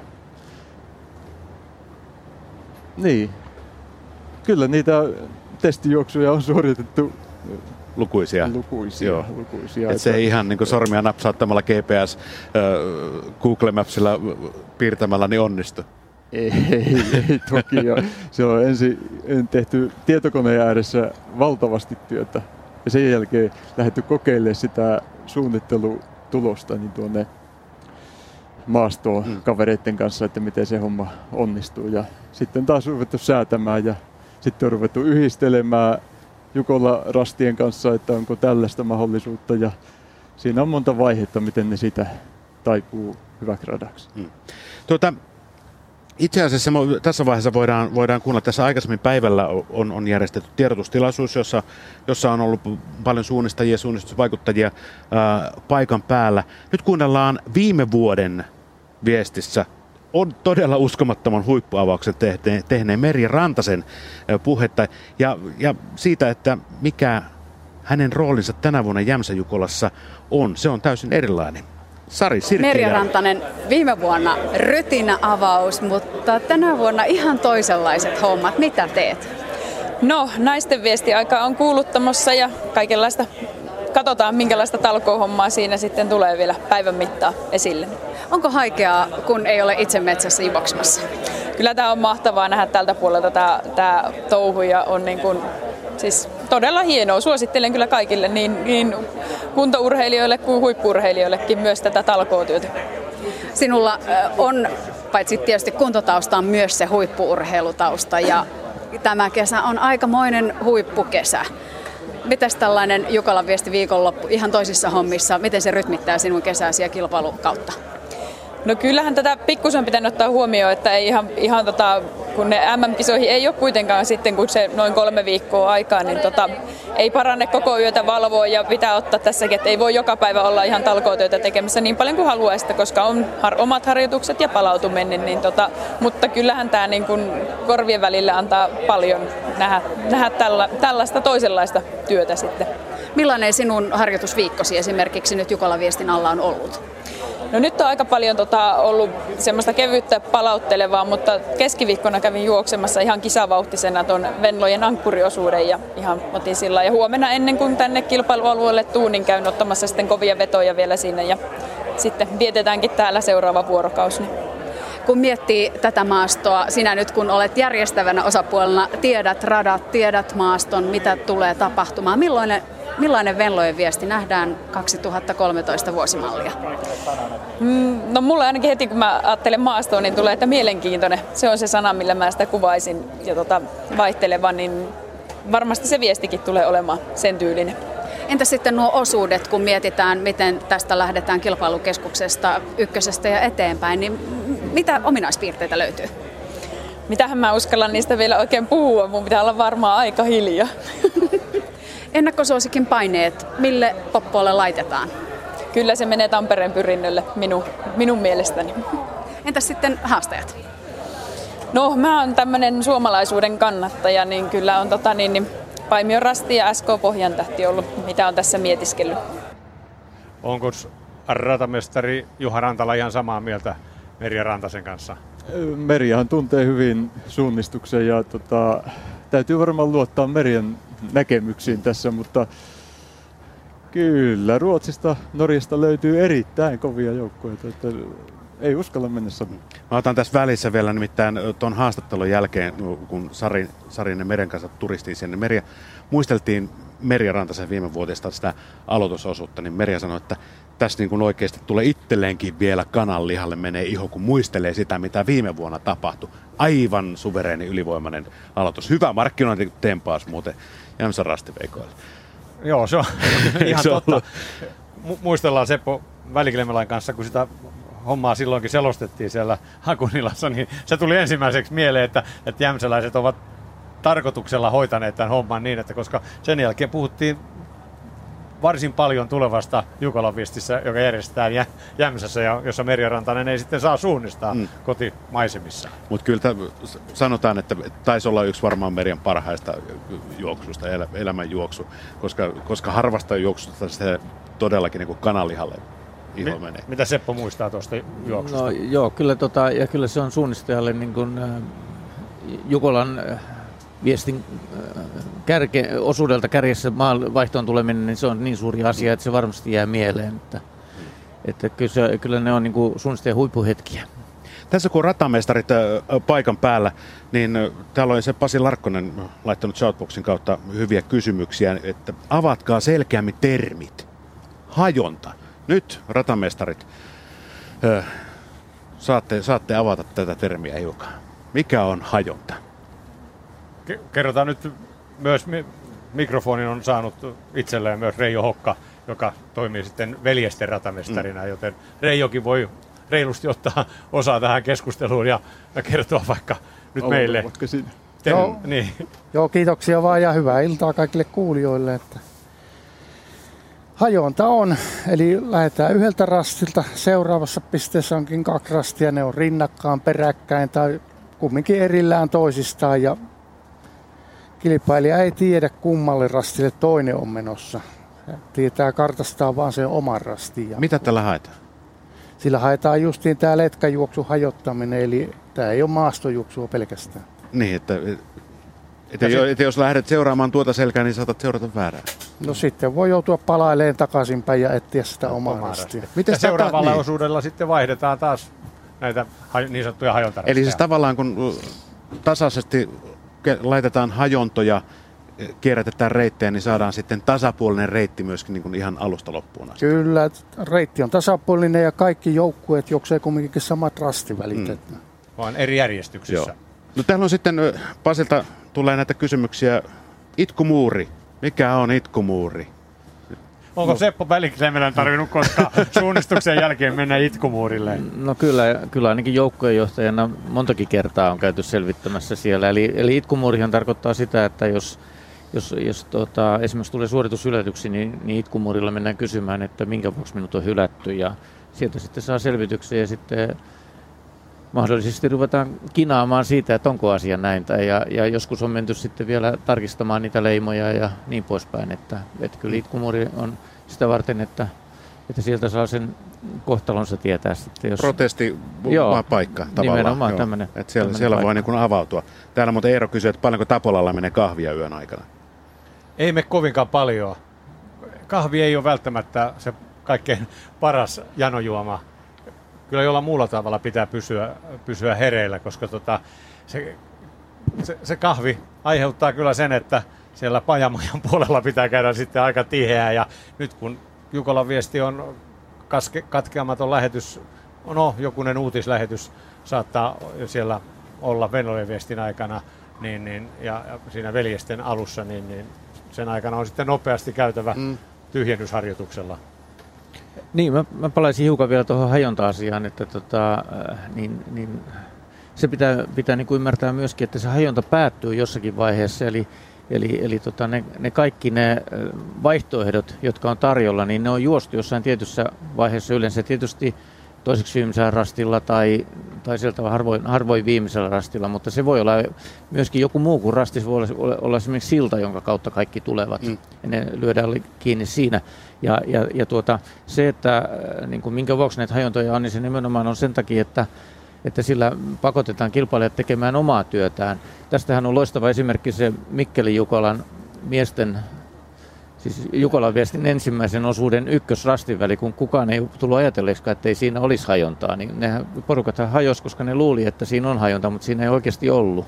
Niin. Kyllä niitä testijuoksuja on suoritettu lukuisia. Lukuisia. Joo. lukuisia Et että se ei ihan niin kuin sormia napsauttamalla G P S äh, Google Mapsilla piirtämällä niin onnistu. Ei, ei, ei toki. Ja se on ensin tehty tietokoneen ääressä valtavasti työtä ja sen jälkeen lähdetty kokeilemaan sitä suunnittelutulosta niin tuonne maastoon mm. kavereiden kanssa, että miten se homma onnistuu. Ja sitten taas on ruvettu säätämään ja sitten on ruvettu yhdistelemään Jukola rastien kanssa, että onko tällaista mahdollisuutta. Ja siinä on monta vaihetta, miten ne sitä taipuu hyväksi radaksi. Mm. Tuota, itse asiassa tässä vaiheessa voidaan, voidaan kuunnella, tässä aikaisemmin päivällä on, on järjestetty tiedotustilaisuus, jossa, jossa on ollut paljon suunnistajia ja suunnistusvaikuttajia ää, paikan päällä. Nyt kuunnellaan viime vuoden viestissä on todella uskomattoman huippuavauksen tehneen, tehneen Merja Rantasen puhetta ja, ja siitä, että mikä hänen roolinsa tänä vuonna Jämsä-Jukolassa on. Se on täysin erilainen. Sari Sirkki. Merja Rantanen, viime vuonna rytinäavaus, mutta tänä vuonna ihan toisenlaiset hommat. Mitä teet? No, naisten viestiaika on kuuluttamassa ja kaikenlaista. Katsotaan, minkälaista talkoohommaa siinä sitten tulee vielä päivän mittaan esille. Onko haikeaa, kun ei ole itse metsässä juoksemassa? Kyllä tämä on mahtavaa nähdä tältä puolelta tämä, tämä touhu ja on niin kuin, siis todella hienoa. Suosittelen kyllä kaikille, niin, niin kuntourheilijoille kuin huippu-urheilijoillekin myös tätä talkootyötä. Sinulla on paitsi tietysti kuntotaustaan myös se huippu-urheilutausta ja tämä kesä on aikamoinen huippukesä. Mitäs tällainen Jukolan viesti viikonloppu ihan toisissa hommissa, miten se rytmittää sinun kesäsi ja kilpailun kautta? No kyllähän tätä pikkusen pitänyt ottaa huomioon, että ei ihan, ihan tota, kun ne M M-kisoihin ei ole kuitenkaan sitten, kun se noin kolme viikkoa aikaa, niin tota, ei paranne koko yötä valvoa ja pitää ottaa tässäkin, että ei voi joka päivä olla ihan talkootyötä tekemässä niin paljon kuin haluaisi, koska on har- omat harjoitukset ja palautuminen, niin tota, mutta kyllähän tämä niin kun korvien välillä antaa paljon nähdä, nähdä tällä, tällaista toisenlaista työtä sitten. Millainen sinun harjoitusviikkosi esimerkiksi nyt Jukolan viestin alla on ollut? No nyt on aika paljon tota, ollut semmoista kevyttä palauttelevaa, mutta keskiviikkona kävin juoksemassa ihan kisavauhtisena tuon Venlojen ankkuriosuuden ja ihan otin sillä. Ja huomenna ennen kuin tänne kilpailualueelle tuun, niin käyn ottamassa sitten kovia vetoja vielä sinne ja sitten vietetäänkin täällä seuraava vuorokausi. Kun miettii tätä maastoa, sinä nyt kun olet järjestävänä osapuolena, tiedät radat, tiedät maaston, mitä tulee tapahtumaan. Millainen Millainen Venlojen viesti nähdään kaksituhattakolmetoista vuosimallia? Mm, no mulle ainakin heti kun mä ajattelen maastoon, niin tulee, että mielenkiintoinen. Se on se sana, millä mä sitä kuvaisin ja tota, vaihteleva, niin varmasti se viestikin tulee olemaan sen tyylinen. Entä sitten nuo osuudet, kun mietitään, miten tästä lähdetään kilpailukeskuksesta ykkösestä ja eteenpäin, niin mitä ominaispiirteitä löytyy? Mitähän mä uskallan niistä vielä oikein puhua, mun pitää olla varmaan aika hiljaa. Ennakkosuosikin paineet, mille poppoolle laitetaan? Kyllä se menee Tampereen Pyrinnölle minun, minun mielestäni. Entäs sitten haastajat? No mä oon tämmönen suomalaisuuden kannattaja, niin kyllä on tota, niin, niin, Paimion Rasti ja S K Pohjantähti ollut, mitä on tässä mietiskellyt. Onko ratamestari Juha Rantala ihan samaa mieltä Merja Rantasen kanssa? Merjahan tuntee hyvin suunnistuksen ja tota, täytyy varmaan luottaa Merjan näkemyksiin tässä, mutta kyllä Ruotsista, Norjasta löytyy erittäin kovia joukkoja, että ei uskalla mennä sanomaan. Mä otan tässä välissä vielä nimittäin tuon haastattelun jälkeen, kun Sari, Sarin ja Meren kanssa turistiin sinne. Merja, muisteltiin Merja Rantasen viime vuotesta sitä aloitusosuutta, niin Merja sanoi, että tässä niin kuin oikeasti tulee itselleenkin vielä kananlihalle menee iho, kun muistelee sitä, mitä viime vuonna tapahtui. Aivan suvereeni ylivoimainen aloitus. Hyvä markkinointitempaus muuten Jämsän Rastiveikoille. Joo, se on ihan totta. Muistellaan Seppo Välikilmelain kanssa, kun sitä hommaa silloinkin selostettiin siellä Hakunilassa, niin se tuli ensimmäiseksi mieleen, että, että jämsäläiset ovat tarkoituksella hoitaneet tämän homman niin, että koska sen jälkeen puhuttiin varsin paljon tulevasta Jukolan viestissä, joka järjestetään Jämsässä ja jossa Merja Rantanen ei sitten saa suunnistaa mm. kotimaisemissa. Mutta kyllä t- sanotaan, että taisi olla yksi varmaan Merjan parhaista juoksusta, el- elämän juoksu, koska, koska harvasta juoksusta se todellakin niin kuin kananlihalle iho menee. Mitä Seppo muistaa tuosta juoksusta? No joo, kyllä, tota, ja kyllä se on suunnistajalle niin kuin, äh, Jukolan äh, viestin äh, kärke, osuudelta kärjessä maan vaihtoon tuleminen, niin se on niin suuri asia, että se varmasti jää mieleen. Että, että kyllä, se, kyllä ne on niin kuin suunnistajan huippuhetkiä. Tässä kun on ratamestarit äh, paikan päällä, niin äh, täällä on se Pasi Larkkonen laittanut Shoutboxin kautta hyviä kysymyksiä, että avatkaa selkeämmin termit. Hajonta. Nyt ratamestarit, äh, saatte, saatte avata tätä termiä hiukan. Mikä on hajonta? Kerrotaan nyt myös, mikrofonin on saanut itselleen myös Reijo Hokka, joka toimii sitten veljesten ratamestarina, mm. joten Reijokin voi reilusti ottaa osaa tähän keskusteluun ja, ja kertoa vaikka nyt Aloita meille. Ten, Joo. Niin. Joo, kiitoksia vaan ja hyvää iltaa kaikille kuulijoille. Että Hajonta on, eli lähdetään yhdeltä rastilta. Seuraavassa pisteessä onkin kaksi rastia, ne on rinnakkaan, peräkkäin tai kumminkin erillään toisistaan. Ja kilpailija ei tiedä kummalle rastille toinen on menossa. Tietää kartastaan vaan sen oman rastin. Mitä tällä haetaan? Sillä haetaan justiin tämä letkajuoksun hajottaminen, eli tämä ei ole maastojuoksua pelkästään. Niin, että, että, jo, että jos lähdet seuraamaan tuota selkää, niin saatat seurata väärää. No sitten voi joutua palailemaan takaisinpäin ja etsiä sitä omaa rastia. Ja seuraavalla niin. osuudella sitten vaihdetaan taas näitä niin sanottuja hajontarastia. Eli siis tavallaan kun tasaisesti laitetaan hajontoja, kierrätetään reittejä, niin saadaan sitten tasapuolinen reitti myöskin niin kuin ihan alusta loppuun asti. Kyllä, reitti on tasapuolinen ja kaikki joukkueet juoksee kumminkin samat rastivälit. Mm. Vaan eri järjestyksissä. Joo. No täällä on sitten, Pasilta tulee näitä kysymyksiä. Itkumuuri. Mikä on itkumuuri? Onko no. Seppo Väliklemelän tarvinnut koskaan suunnistuksen jälkeen mennä itkumuurille? No kyllä, kyllä ainakin joukkueenjohtajana montakin kertaa on käyty selvittämässä siellä. Eli, eli itkumuurihan tarkoittaa sitä, että jos Jos, jos tota, esimerkiksi tulee suoritushylätyksi, niin, niin itkumuurilla mennään kysymään, että minkä vuoksi minut on hylätty. Ja sieltä sitten saa selvityksiä ja sitten mahdollisesti ruvetaan kinaamaan siitä, että onko asia näin. Ja, ja joskus on menty sitten vielä tarkistamaan niitä leimoja ja niin poispäin. Että, että kyllä itkumuuri on sitä varten, että, että sieltä saa sen kohtalonsa tietää sitten. Jos... Protesti vaan paikka tavallaan. Nimenomaan tämmöinen. Että siellä siellä voi niin kuin avautua. Täällä muuten Eero kysyy, että paljonko Tapolalla menee kahvia yön aikana? Ei me kovinkaan paljon. Kahvi ei ole välttämättä se kaikkein paras janojuoma. Kyllä jollain muulla tavalla pitää pysyä, pysyä hereillä, koska tota, se, se, se kahvi aiheuttaa kyllä sen, että siellä Pajamajan puolella pitää käydä sitten aika tiheää. Ja nyt kun Jukolan viesti on kaske, katkeamaton lähetys, no jokunen uutislähetys saattaa siellä olla Venlojen viestin aikana niin, niin, ja, ja siinä veljesten alussa, niin, niin sen aikana on sitten nopeasti käytävä mm. tyhjennysharjoituksella. Niin, mä, mä palaisin hiukan vielä tuohon hajonta-asiaan, että tota, äh, niin, niin, se pitää, pitää niin kuin ymmärtää myöskin, että se hajonta päättyy jossakin vaiheessa, eli, eli, eli tota, ne, ne kaikki ne vaihtoehdot, jotka on tarjolla, niin ne on juostu jossain tietyssä vaiheessa yleensä tietysti toiseksi viimeisellä rastilla tai, tai sieltä harvoin, harvoin viimeisellä rastilla, mutta se voi olla myöskin joku muu kuin rasti, se voi olla, olla esimerkiksi silta, jonka kautta kaikki tulevat, mm. ja ne lyödään kiinni siinä. Ja, ja, ja tuota, se, että niin kuin minkä vuoksi näitä hajontoja on, niin se nimenomaan on sen takia, että, että sillä pakotetaan kilpailijat tekemään omaa työtään. Tästähän on loistava esimerkki se Mikkelin Jukolan miesten, siis Jukolan viestin ensimmäisen osuuden ykkösrastinväli, kun kukaan ei tullut ajatelleeksikaan, että ei siinä olisi hajontaa. Niin ne porukathan hajosi, koska ne luuli, että siinä on hajonta, mutta siinä ei oikeasti ollut.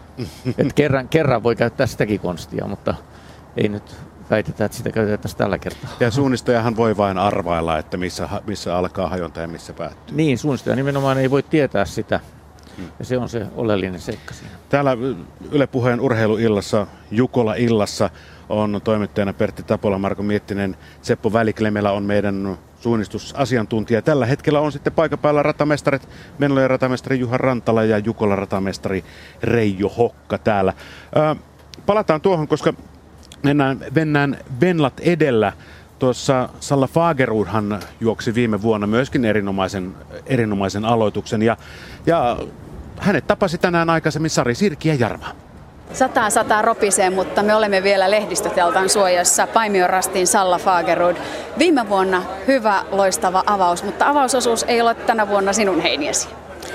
Et kerran, kerran voi käyttää sitäkin konstia, mutta ei nyt väitetä, että sitä käytettäisiin tällä kertaa. Ja suunnistajahan voi vain arvailla, että missä, missä alkaa hajonta ja missä päättyy. Niin, suunnistaja nimenomaan ei voi tietää sitä. Ja se on se oleellinen seikka siinä. Täällä Yle Puheen urheiluillassa, Jukola-illassa, on toimittajana Pertti Tapola, Marko Miettinen, Seppo Väliklemelä on meidän suunnistusasiantuntija. Tällä hetkellä on sitten paikan päällä ratamestarit, Venlojen ratamestari Juha Rantala ja Jukolan ratamestari Reijo Hokka täällä. Ää, palataan tuohon, koska mennään, mennään Venlat edellä. Tuossa Salla Fagerudhan juoksi viime vuonna myöskin erinomaisen, erinomaisen aloituksen ja, ja hänet tapasi tänään aikaisemmin Sari Sirki ja Jarva. Sataa sataa ropisee, mutta me olemme vielä lehdistöteltan suojassa. Paimion rastiin Salla Fagerud. Viime vuonna hyvä, loistava avaus, mutta avausosuus ei ole tänä vuonna sinun heiniesi.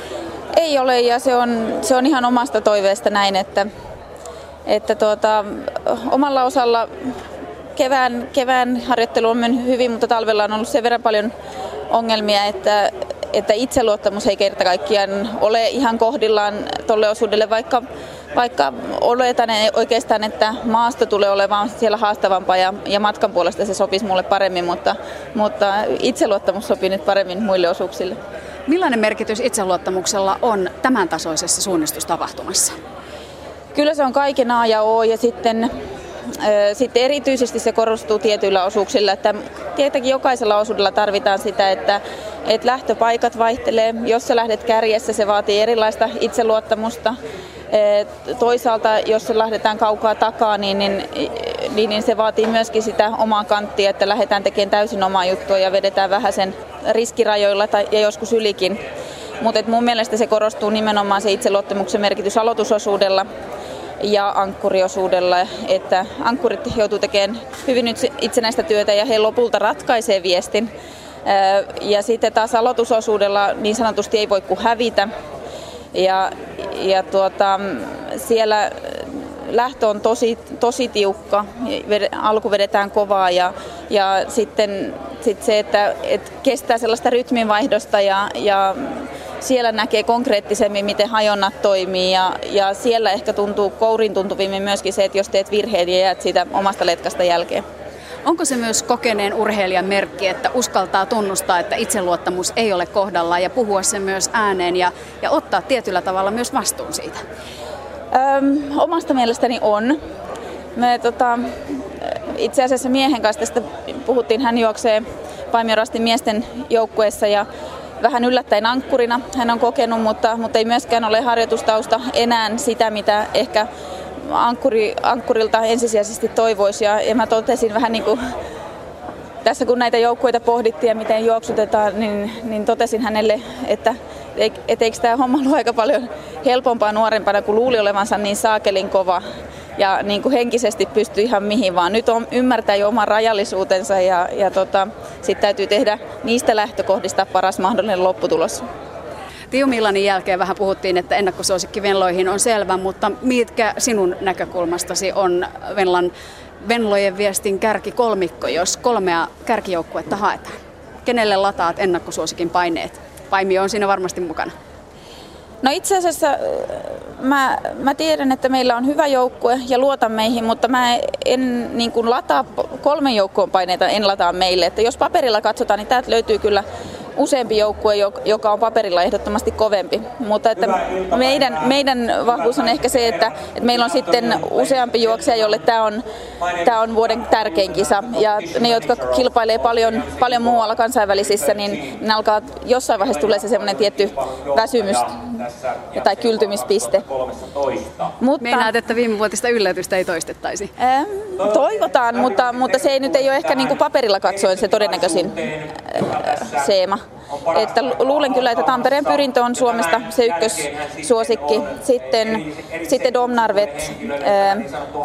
Ei ole, ja se on, se on ihan omasta toiveesta näin, että, että tuota, omalla osalla kevään, kevään harjoittelu on mennyt hyvin, mutta talvella on ollut sen verran paljon ongelmia, että, että itseluottamus ei kerta kaikkiaan ole ihan kohdillaan tolle osuudelle, vaikka Vaikka oletan oikeastaan, että maasto tulee olemaan siellä haastavampaa ja, ja matkan puolesta se sopisi mulle paremmin, mutta, mutta itseluottamus sopii nyt paremmin muille osuuksille. Millainen merkitys itseluottamuksella on tämän tasoisessa suunnistustapahtumassa? Kyllä se on kaiken A ja O, ja sitten, äh, sitten erityisesti se korostuu tietyillä osuuksilla, että tietenkin jokaisella osuudella tarvitaan sitä, että, että lähtöpaikat vaihtelee. Jos sä lähdet kärjessä, se vaatii erilaista itseluottamusta. Toisaalta, jos lähdetään kaukaa takaa, niin, niin, niin, niin se vaatii myöskin sitä omaa kanttia, että lähdetään tekemään täysin omaa juttua ja vedetään vähän sen riskirajoilla tai, ja joskus ylikin. Mutta mun mielestä se korostuu nimenomaan se itseluottamuksen merkitys aloitusosuudella ja ankkuriosuudella, että ankkurit joutuu tekemään hyvin itsenäistä työtä ja he lopulta ratkaisee viestin. Ja sitten taas aloitusosuudella niin sanotusti ei voi kuin hävitä. Ja, ja tuota, siellä lähtö on tosi, tosi tiukka, alku vedetään kovaa ja, ja sitten sit se, että et kestää sellaista rytminvaihdosta ja, ja siellä näkee konkreettisemmin, miten hajonnat toimii ja, ja siellä ehkä tuntuu kourin tuntuvimmin myöskin se, että jos teet virheet ja jäät siitä omasta letkasta jälkeen. Onko se myös kokeneen urheilijan merkki, että uskaltaa tunnustaa, että itseluottamus ei ole kohdallaan ja puhua sen myös ääneen ja, ja ottaa tietyllä tavalla myös vastuun siitä? Öm, omasta mielestäni on. Me, tota, itse asiassa miehen kanssa tästä puhuttiin, hän juoksee Paimiorastin miesten joukkueessa ja vähän yllättäen ankkurina hän on kokenut, mutta, mutta ei myöskään ole harjoitustausta enää sitä, mitä ehkä ankkuri, ankkurilta ensisijaisesti toivoisi. Ja, ja mä totesin vähän niin kuin, tässä kun näitä joukkueita pohdittiin ja miten juoksutetaan, niin, niin totesin hänelle, että et eikö tämä homma ollut aika paljon helpompaa nuorempana, kun luuli olevansa niin saakelin kova ja niin kuin henkisesti pystyi ihan mihin vaan. Nyt on, ymmärtää jo oman rajallisuutensa ja, ja tota, sitten täytyy tehdä niistä lähtökohdista paras mahdollinen lopputulos. Tio Millanin jälkeen vähän puhuttiin, että ennakkosuosikki Venloihin on selvä, mutta mitkä sinun näkökulmastasi on Venlan, Venlojen viestin kärkikolmikko, jos kolmea kärkijoukkuetta haetaan? Kenelle lataat ennakkosuosikin paineet? Paimio on siinä varmasti mukana. No itse asiassa mä, mä tiedän, että meillä on hyvä joukkue ja luotan meihin, mutta mä en niin kuin lataa kolmen joukkueen paineita, en lataa meille. Että jos paperilla katsotaan, niin täältä löytyy kyllä useampi joukkue, joka on paperilla ehdottomasti kovempi. Mutta että meidän, meidän vahvuus on ehkä se, että, että meillä on sitten useampi juoksija, jolle tämä on, tämä on vuoden tärkein kisa. Ja ne, jotka kilpailee paljon, paljon muualla kansainvälisissä, niin ne alkaa jossain vaiheessa tulee se semmoinen tietty väsymys tai kyltymispiste. Mutta, meinaat, että viimevuotista yllätystä ei toistettaisi? Ää, toivotaan, mutta, mutta se ei nyt ei ole ehkä niin kuin paperilla katsoen se todennäköisin ää, seema. Että luulen kyllä, että Tampereen Pyrintö on Suomesta se ykkössuosikki. Sitten, sitten Domnarvet, ää,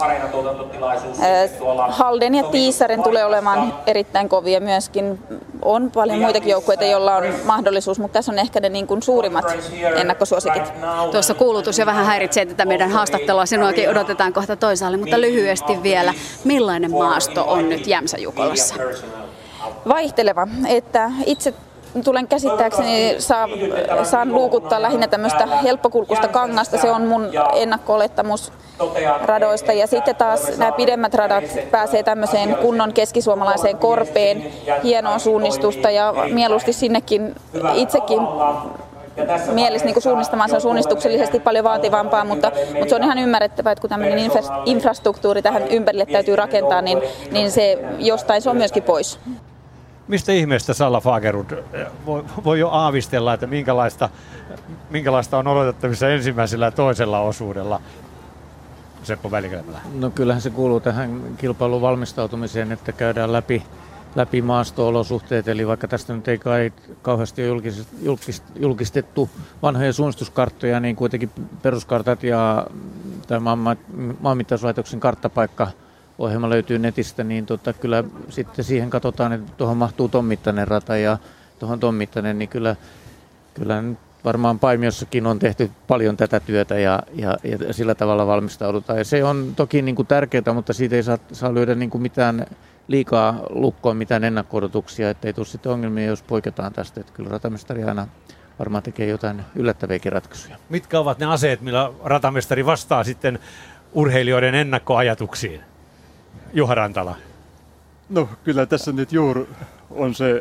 ää, Halden ja Tiisaren tulee olemaan erittäin kovia myöskin. On paljon muitakin joukkueita, joilla on mahdollisuus, mutta tässä on ehkä ne niin kuin suurimmat ennakkosuosikit. Tuossa kuulutus jo vähän häiritsee tätä meidän haastattelua. Sinuakin odotetaan kohta toisaalle, mutta lyhyesti vielä. Millainen maasto on nyt Jämsä-Jukolassa? Vaihteleva. Että itse tulen käsittääkseni saa, saan luukuttaa lähinnä tämmöistä helppokulkusta kangasta. Se on mun ennakko-olettamus radoista. Ja sitten taas nämä pidemmät radat pääsee tämmöiseen kunnon keskisuomalaiseen korpeen, hienoa suunnistusta ja mieluusti sinnekin itsekin mielessä niin suunnistamaan. Se on suunnistuksellisesti paljon vaativampaa, mutta, mutta se on ihan ymmärrettävää, että kun tämmöinen infra, infrastruktuuri tähän ympärille täytyy rakentaa, niin, niin se jostain se on myöskin pois. Mistä ihmeestä Salla Fagerud voi, voi jo aavistella, että minkälaista, minkälaista on odotettavissa ensimmäisellä ja toisella osuudella? Seppo Välikälämälä. No kyllähän se kuuluu tähän kilpailun valmistautumiseen, että käydään läpi, läpi maasto-olosuhteet. Eli vaikka tästä nyt ei kai kauheasti ole julkistettu vanhoja suunnistuskarttoja, niin kuitenkin peruskartat ja maanmittauslaitoksen karttapaikka ohjelma löytyy netistä, niin tota, kyllä sitten siihen katsotaan, että tuohon mahtuu ton mittainen rata ja tuohon ton mittainen, niin kyllä, kyllä varmaan Paimiossakin on tehty paljon tätä työtä ja, ja, ja sillä tavalla valmistaudutaan. Ja se on toki niin kuin tärkeää, mutta siitä ei saa, saa lyödä niin kuin mitään liikaa lukkoon, mitään ennakko-odotuksia, ettei tule sitten ongelmia, jos poiketaan tästä. Että kyllä ratamestari aina varmaan tekee jotain yllättäviäkin ratkaisuja. Mitkä ovat ne aseet, millä ratamestari vastaa sitten urheilijoiden ennakkoajatuksiin? Juha Rantala. No kyllä tässä nyt juuri on se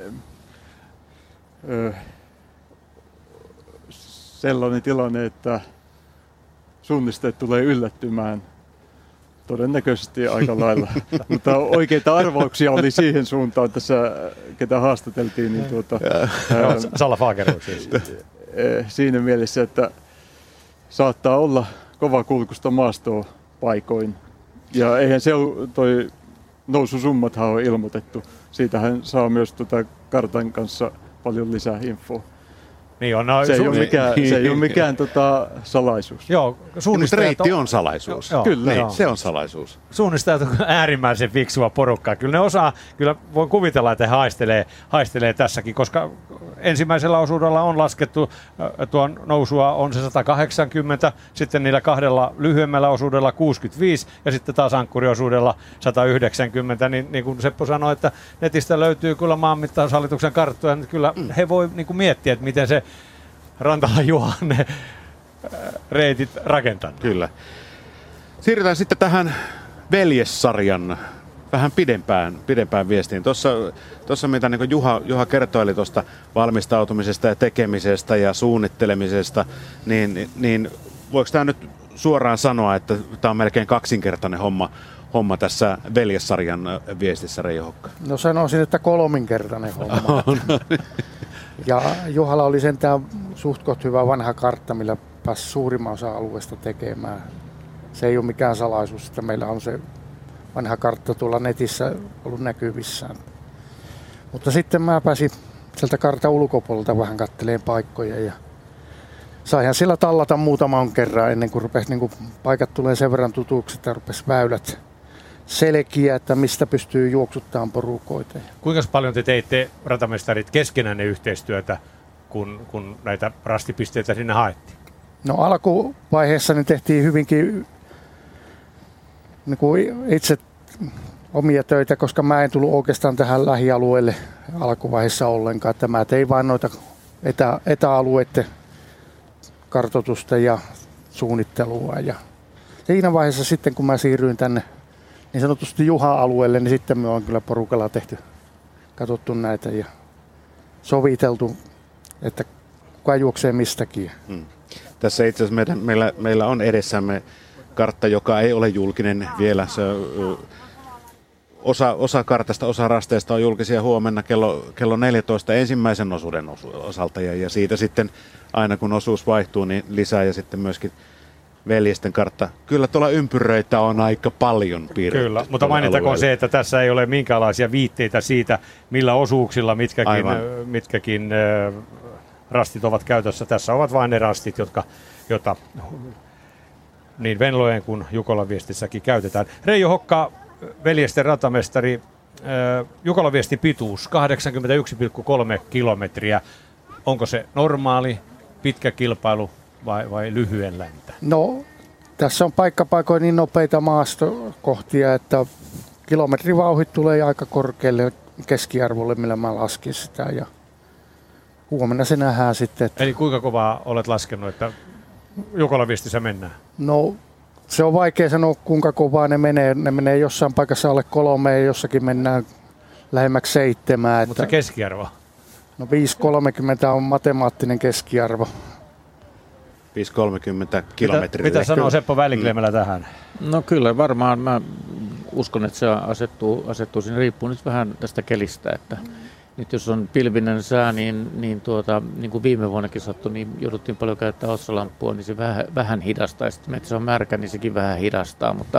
ö, sellainen tilanne, että suunnistajat tulee yllättymään todennäköisesti aika lailla. Mutta oikeita arvauksia oli siihen suuntaan tässä, ketä haastateltiin. Niin tuota, ää, Salla Fagerud siis. Siinä mielessä, että saattaa olla kovakulkusta maastoa paikoin. Ja eihän se ole, toi noususummathan on ilmoitettu. Siitähän saa myös tota kartan kanssa paljon lisää infoa. Niin on, no, se, ei su- ole mikään, se ei ole mikään tota, salaisuus. Joo, mutta reitti on salaisuus. Joo, kyllä, joo. se on salaisuus. Suunnistajat on äärimmäisen fiksua porukkaa. Kyllä ne osaa, kyllä voin kuvitella, että he haistelee, haistelee tässäkin, koska ensimmäisellä osuudella on laskettu, tuon nousua on se sata kahdeksankymmentä, sitten niillä kahdella lyhyemmällä osuudella kuusikymmentäviisi ja sitten taas ankkuriosuudella sata yhdeksänkymmentä, niin, niin kuin Seppo sanoi, että netistä löytyy kyllä maanmittaushallituksen karttoja, niin kyllä mm. he voi niin kuin miettiä, että miten se Rantala Juha ne reitit rakentanut. Kyllä. Siirrytään sitten tähän veljessarjan vähän pidempään, pidempään viestiin. Tuossa, tuossa mitä niin Juha, Juha kertoili tuosta valmistautumisesta ja tekemisestä ja suunnittelemisesta, niin, niin voiko tämä nyt suoraan sanoa, että tämä on melkein kaksinkertainen homma, homma tässä veljessarjan viestissä, Reijo Hokka? No sanoisin, että kolminkertainen homma. Ja Juhalla oli sentään suht koht hyvä vanha kartta, millä pääsi suurimman osa alueesta tekemään. Se ei ole mikään salaisuus, että meillä on se vanha kartta tuolla netissä ollut näkyvissään. Mutta sitten mä pääsin sieltä kartan ulkopuolelta vähän katteleen paikkoja ja saihan sillä tallata muutaman kerran ennen kuin rupesi, niin kuin paikat tulee sen verran tutuksi, että rupesi väylät selkiä, että mistä pystyy juoksuttamaan porukoita. Kuinka paljon te teitte, ratamestarit, keskenänne yhteistyötä, kun, kun näitä rastipisteitä sinne haettiin? No alkuvaiheessa niin tehtiin hyvinkin niin kuin itse omia töitä, koska mä en tullut oikeastaan tähän lähialueelle alkuvaiheessa ollenkaan. Että mä tein vain noita etä, etäalueiden kartoitusta ja suunnittelua. Ja siinä vaiheessa sitten, kun mä siirryin tänne niin sanotusti Juha-alueelle, niin sitten me on kyllä porukalla tehty, katsottu näitä ja soviteltu, että kuka juoksee mistäkin. Hmm. Tässä itse asiassa meidän, meillä, meillä on edessämme kartta, joka ei ole julkinen vielä. Se, osa, osa kartasta, osa rasteista on julkisia huomenna kello, kello neljätoista ensimmäisen osuuden osalta. Ja, ja siitä sitten aina kun osuus vaihtuu, niin lisää ja sitten myöskin veljesten kartta. Kyllä tuolla ympyröitä on aika paljon piirretty. Kyllä, mutta mainittakoon se, että tässä ei ole minkäänlaisia viitteitä siitä, millä osuuksilla mitkäkin, mitkäkin äh, rastit ovat käytössä. Tässä ovat vain ne rastit, jotka, jota niin Venlojen kuin Jukolan viestissäkin käytetään. Reijo Hokka, veljesten ratamestari, äh, Jukolan viestin pituus kahdeksankymmentäyksi pilkku kolme kilometriä. Onko se normaali, pitkä kilpailu vai, vai lyhyen läntä? No, tässä on paikkapaikoin niin nopeita maastokohtia, että kilometrivauhit tulee aika korkealle keskiarvolle, millä mä laskin sitä. Ja huomenna se nähdään sitten. Että... Eli kuinka kovaa olet laskenut, että Jukolan viestissä mennään? No, se on vaikea sanoa, kuinka kovaa ne menee. Ne menee jossain paikassa alle kolme ja jossakin mennään lähemmäksi seitsemää. Mutta että... keskiarvo? No viisi kolmekymmentä on matemaattinen keskiarvo. viisi kolmekymmentä kilometriä. Mitä, mitä sanoo Seppo Välikleemälä mm. tähän? No kyllä varmaan mä uskon, että se asettuu, asettuu siinä, riippuu nyt vähän tästä kelistä, että mm. nyt jos on pilvinen sää, niin, niin, tuota, niin kuin viime vuonnakin sattui, niin jouduttiin paljon käyttää otsalampua, niin se vähän, vähän hidastaa. Sitten että se on märkä, niin sekin vähän hidastaa, mutta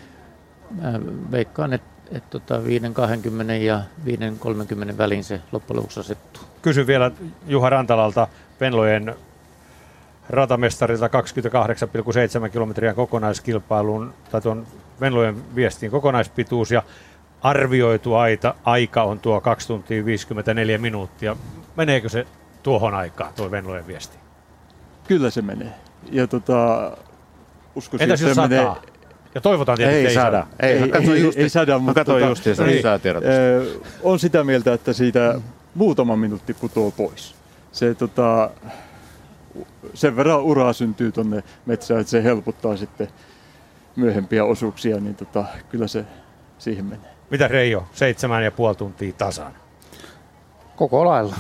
mä veikkaan, että et tota viisi kaksikymmentä ja viisi kolmekymmentä väliin se loppujen lopuksi asettuu. Kysyn vielä Juha Rantalalta, Venlojen ratamestarilta kaksikymmentäkahdeksan pilkku seitsemän kilometriä kokonaiskilpailuun, tai tuon Venlojen viestin kokonaispituus ja arvioitu aita, aika on tuo kaksi tuntia viisikymmentäneljä minuuttia. Meneekö se tuohon aikaan, tuo Venlojen viesti? Kyllä se menee. Ja tota, uskoisin, entäs jos sataa? Menee... Ja toivotaan tietysti, ei, ei sada. Ei, ei, ei, ei, ei sada, mutta tota, niin, äh, on sitä mieltä, että siitä muutama minuutti putoo pois. Se tota... Sen verran uraa syntyy tuonne metsään, että se helpottaa sitten myöhempiä osuuksia, niin tota, kyllä se siihen menee. Mitä Reijo, seitsemän ja puoli tuntia tasan? Koko lailla.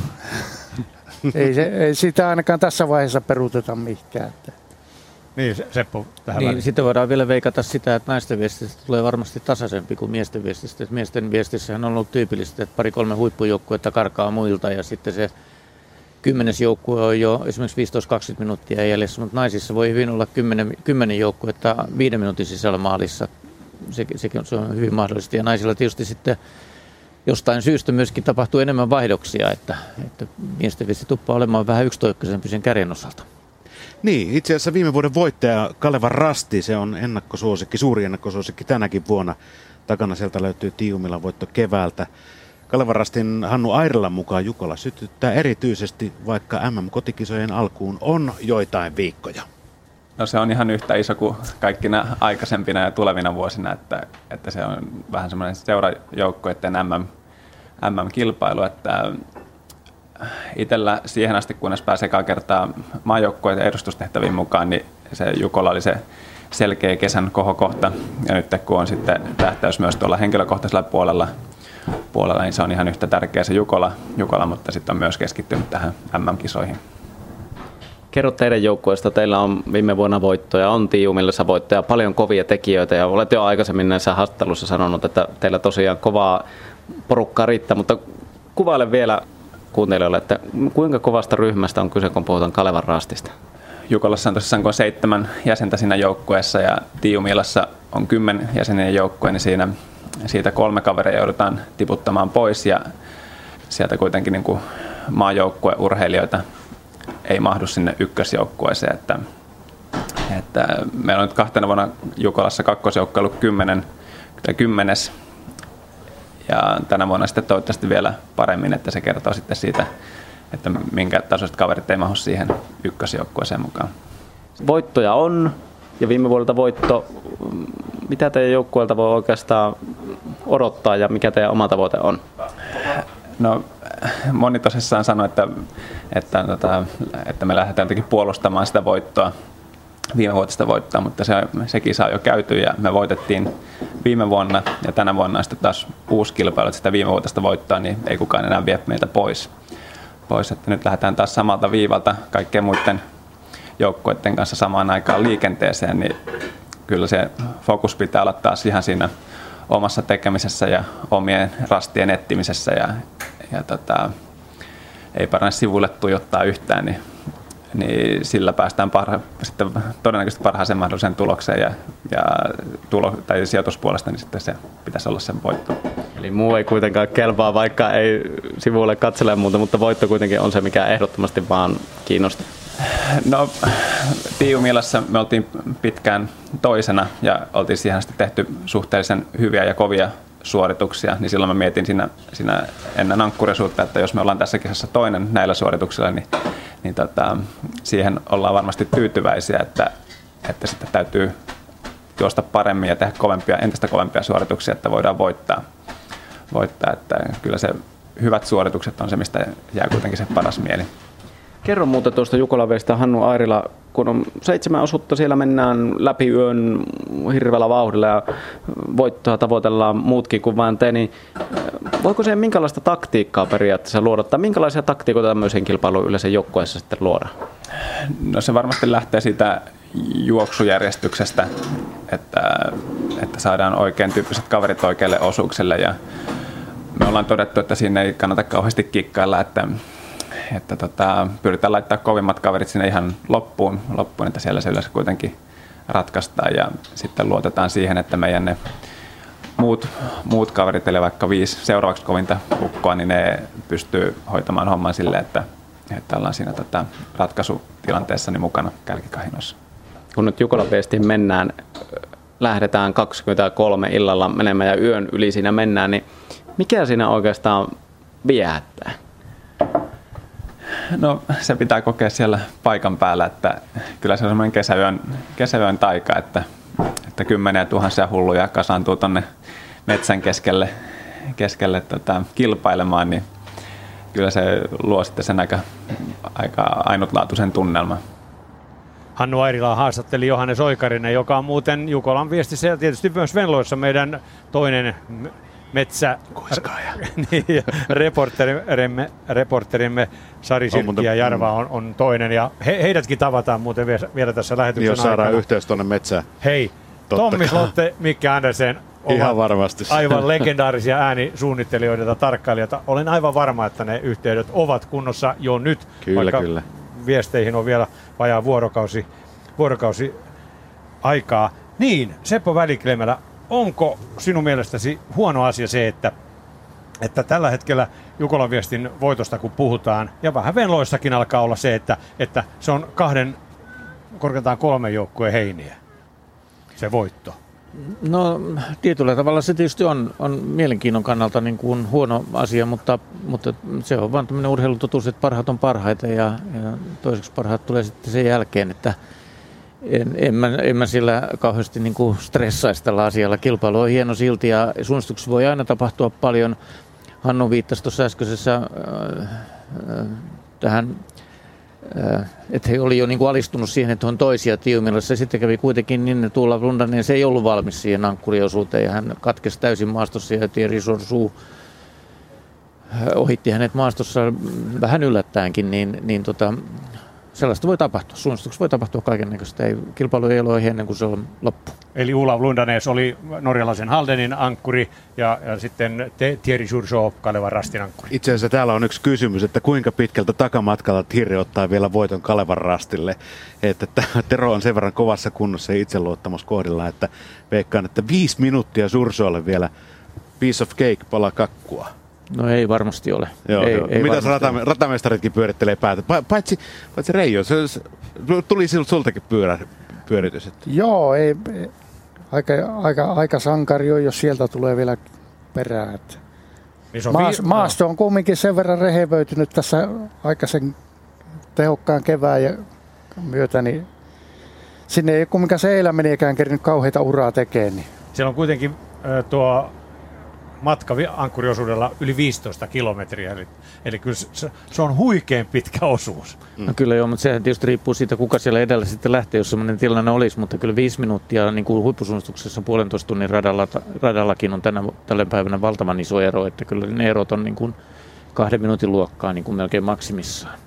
ei, se, ei sitä ainakaan tässä vaiheessa peruuteta mihinkään. Niin, Seppo, tähän niin, väliin. Sitten voidaan vielä veikata sitä, että naisten viestistä tulee varmasti tasaisempi kuin miesten viestistä. Et miesten viestissähän on ollut tyypillistä, että pari-kolme huippujoukkuetta karkaa muilta ja sitten se kymmenes joukkue on jo esimerkiksi viisitoista kaksikymmentä minuuttia jäljessä, mutta naisissa voi hyvin olla kymmenen, kymmenen joukkuetta viiden minuutin sisällä maalissa se, sekin on, se on hyvin mahdollista. Ja naisilla tietysti sitten jostain syystä myöskin tapahtuu enemmän vaihdoksia, että, että miesten viesti tuppaa olemaan vähän yksitoikkoisempi sen kärjen osalta. Niin, itse asiassa viime vuoden voittaja Kaleva Rasti, se on ennakkosuosikki, suuri ennakkosuosikki tänäkin vuonna. Takana sieltä löytyy Tiiumilan voitto keväältä. Kaleva Rastin Hannu Airilan mukaan Jukola sytyttää erityisesti, vaikka M M-kotikisojen alkuun on joitain viikkoja. No se on ihan yhtä iso kuin kaikkina aikaisempina ja tulevina vuosina, että, että se on vähän semmoinen seurajoukkoiden M M, M M-kilpailu, että itsellä siihen asti, kunnes pääsee ekaa kertaa maajoukkoiden edustustehtäviin mukaan, niin se Jukola oli se selkeä kesän kohokohta. Ja nyt kun on sitten tähtäys myös tuolla henkilökohtaisella puolella, puolella niin se on ihan yhtä tärkeä se Jukola, Jukola mutta sitten on myös keskittynyt tähän M M-kisoihin. Kerro teidän joukkueesta. Teillä on viime vuonna voittoja, on Tiiumillassa voittoja, paljon kovia tekijöitä ja olet jo aikaisemmin näissä haastatteluissa sanonut, että teillä tosiaan kovaa porukkaa riittää, mutta kuvaile vielä kuuntelijoille, että kuinka kovasta ryhmästä on kyse, kun puhutaan Kalevan Rastista? Jukolassa on tosiaan kun on seitsemän jäsentä siinä joukkueessa ja Tiiumilassa on kymmenen jäsenien joukkue, niin siinä, siitä kolme kaveria joudutaan tiputtamaan pois ja sieltä kuitenkin niin kuin maajoukkueurheilijoita ei mahdu sinne ykkösjoukkueeseen. Että, että meillä on nyt kahtena vuonna Jukolassa kakkosjoukko ollut kymmenen, kymmenes ja tänä vuonna sitten toivottavasti vielä paremmin, että se kertoo sitten siitä, että minkä tasoiset kaverit ei mahdu siihen ykkösjoukkueeseen mukaan. Voittoja on ja viime vuodelta voitto. Mitä teidän joukkueelta voi oikeastaan odottaa ja mikä teidän oma tavoite on? No moni tosissaan sanoi, että, että, että, että me lähdetään jotenkin puolustamaan sitä voittoa, viime vuotista voittoa, mutta se, se kisa on jo käyty ja me voitettiin viime vuonna ja tänä vuonna sitten taas uusi kilpailu, että sitä viime vuotista voittoa, niin ei kukaan enää vie meiltä pois. pois. Että nyt lähdetään taas samalta viivalta kaikkien muiden joukkueiden kanssa samaan aikaan liikenteeseen, niin kyllä se fokus pitää olla taas ihan siinä omassa tekemisessä ja omien rastien etsimisessä ja, ja tota, ei parane sivulle tuijottaa yhtään, niin, niin sillä päästään parha, sitten todennäköisesti parhaaseen mahdolliseen tulokseen ja, ja tulo, tai sijoituspuolesta, niin sitten se pitäisi olla sen voitto. Eli muu ei kuitenkaan kelpaa, vaikka ei sivuille katsele muuta, mutta voitto kuitenkin on se, mikä ehdottomasti vaan kiinnostaa. No, Tiiumilassa me oltiin pitkään toisena ja oltiin siihen asti tehty suhteellisen hyviä ja kovia suorituksia, niin silloin mä mietin siinä, siinä ennen ankkurisuutta, että jos me ollaan tässä kisassa toinen näillä suorituksilla, niin, niin tota, siihen ollaan varmasti tyytyväisiä, että, että sitten täytyy juosta paremmin ja tehdä kovempia, entistä kovempia suorituksia, että voidaan voittaa. voittaa. Että kyllä se hyvät suoritukset on se, mistä jää kuitenkin se paras mieli. Kerro muuta tuosta Jukola-V:stä, Hannu Airila, kun on seitsemän osuutta, siellä mennään läpi yön hirveällä vauhdilla ja voittoa tavoitellaan muutkin kuin vain te, niin voiko se minkälaista taktiikkaa periaatteessa luoda, tai minkälaisia taktiikoita tämmöisen kilpailun yleensä joukkueessa sitten luoda? No se varmasti lähtee siitä juoksujärjestyksestä, että, että saadaan oikein tyyppiset kaverit oikeille osuuksille ja me ollaan todettu, että siinä ei kannata kauheasti kikkailla, että että tota, pyritään laittaa kovimmat kaverit sinne ihan loppuun, loppuun, että siellä se yleensä kuitenkin ratkaistaan ja sitten luotetaan siihen, että meidän ne muut, muut kaverit, eli vaikka viisi seuraavaksi kovinta ukkoa, niin ne pystyy hoitamaan homman silleen, että, että ollaan siinä tota, ratkaisutilanteessa niin mukana kälkikahinossa. Kun nyt Jukola-Viestiin mennään, lähdetään kaksikymmentäkolme illalla menemään ja yön yli siinä mennään, niin mikä siinä oikeastaan viehättää? No se pitää kokea siellä paikan päällä, että kyllä se on semmoinen kesäyön, kesäyön taika, että, että kymmeniä tuhansia hulluja kasaantuu tonne metsän keskelle, keskelle tota, kilpailemaan, niin kyllä se luo sitten sen aika, aika ainutlaatuisen tunnelman. Hannu Airila haastatteli Johannes Oikarinen, joka on muuten Jukolan Viestissä ja tietysti myös Venloissa meidän toinen metsä niin, reporterimme, reporterimme Sari Sirkki ja Jarva on, on toinen ja he, heidätkin tavataan muuten vielä tässä lähetyksen jos aikana. Jos saadaan yhteys tuonne metsään. Hei, Tommi Slotte, Mikki Andersen ihan varmasti aivan legendaarisia äänisuunnittelijoita ja tarkkailijoita. Olen aivan varma, että ne yhteydet ovat kunnossa jo nyt, kyllä, vaikka kyllä. viesteihin on vielä vajaa vuorokausi, vuorokausi aikaa. Niin, Seppo Väliklemelä, onko sinun mielestäsi huono asia se, että, että tällä hetkellä Jukolan Viestin voitosta kun puhutaan, ja vähän Venloissakin alkaa olla se, että, että se on kahden, korkeintaan kolmen joukkueen heiniä, se voitto? No tietyllä tavalla se tietysti on, on mielenkiinnon kannalta niin kuin huono asia, mutta, mutta se on vaan tämmöinen urheilutotuus, että parhaat on parhaita ja, ja toiseksi parhaat tulee sitten sen jälkeen, että en, en, mä, en mä sillä kauheasti niin kuin stressaisi tällä asialla. Kilpailu on hieno silti ja suunnistuksessa voi aina tapahtua paljon. Hannu viittasi tuossa äskeisessä äh, äh, tähän, äh, että he oli jo niin kuin alistunut siihen, että on toisia Tiiumilassa. Sitten kävi kuitenkin niin, että Olav Lundanen se ei ollut valmis siihen ankkuriosuuteen ja hän katkesi täysin maastossa ja Thierry Sorsu ohitti hänet maastossa vähän yllättäenkin, niin, niin tota, sellaista voi tapahtua. Suunnistuksessa voi tapahtua kaikennäköistä. Ei, kilpailu ei ole ohi ennen kuin se on loppu. Eli Olav Lundanes oli norjalaisen Haldenin ankkuri ja, ja sitten Thierry Sorsu Kalevan Rastin ankkuri. Itse asiassa täällä on yksi kysymys, että kuinka pitkältä takamatkalla Thierry ottaa vielä voiton Kalevan Rastille. Että Tero on sen verran kovassa kunnossa ja itseluottamus kohdillaan, että veikkaan, että viisi minuuttia Sursolle vielä piece of cake, pala kakkua. No ei varmasti ole. Joo, ei, joo. ei Mitäs ratame, ratamestaritkin pyörittelee päätä? Pa, paitsi, paitsi Reijo, se, se, tuli sultakin pyörä, pyöritys. Että. Joo, ei, ei, aika, aika, aika sankari on, jos sieltä tulee vielä perään. Niin Maas, maasto on kumminkin sen verran rehevöitynyt tässä aikaisen tehokkaan kevään ja myötä, niin sinne ei kumminkaan se elämeniäkään kerinyt kauheita uraa tekemään. Niin. Siellä on kuitenkin äh, tuo matka ankkuriosuudella yli viisitoista kilometriä, eli, eli kyllä se, se on huikein pitkä osuus. Mm. No kyllä joo, mutta sehän tietysti riippuu siitä, kuka siellä edellä sitten lähtee, jos sellainen tilanne olisi, mutta kyllä viisi minuuttia niin kuin huippusuunnistuksessa puolentoista tunnin radalla, radallakin on tänä, tällä päivänä valtavan iso ero, että kyllä ne erot on niin kuin kahden minuutin luokkaa niin kuin melkein maksimissaan.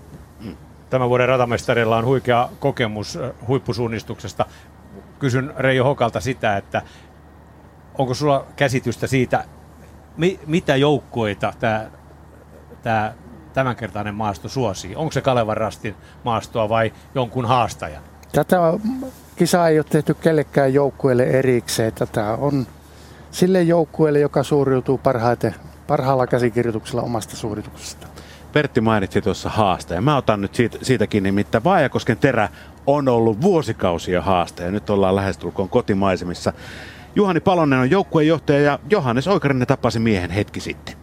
Tämän vuoden ratamestarilla on huikea kokemus huippusuunnistuksesta. Kysyn Reijo Hokalta sitä, että onko sulla käsitystä siitä, mi, mitä joukkueita tämä, tämä tämänkertainen maasto suosii? Onko se Kalevan Rastin maastoa vai jonkun haastajan? Tätä kisaa ei ole tehty kellekään joukkueelle erikseen. Tätä on sille joukkueelle, joka suoriutuu parhaiten, parhaalla käsikirjoituksella omasta suorituksesta. Pertti mainitsi tuossa haastaja. Mä otan nyt siitä, siitä kiinni, nimittäin Vaajakosken Terä on ollut vuosikausia haastaja. Nyt ollaan lähestulkoon kotimaisemissa. Juhani Palonen on joukkueenjohtaja ja Johannes Oikarinen tapasi miehen hetki sitten.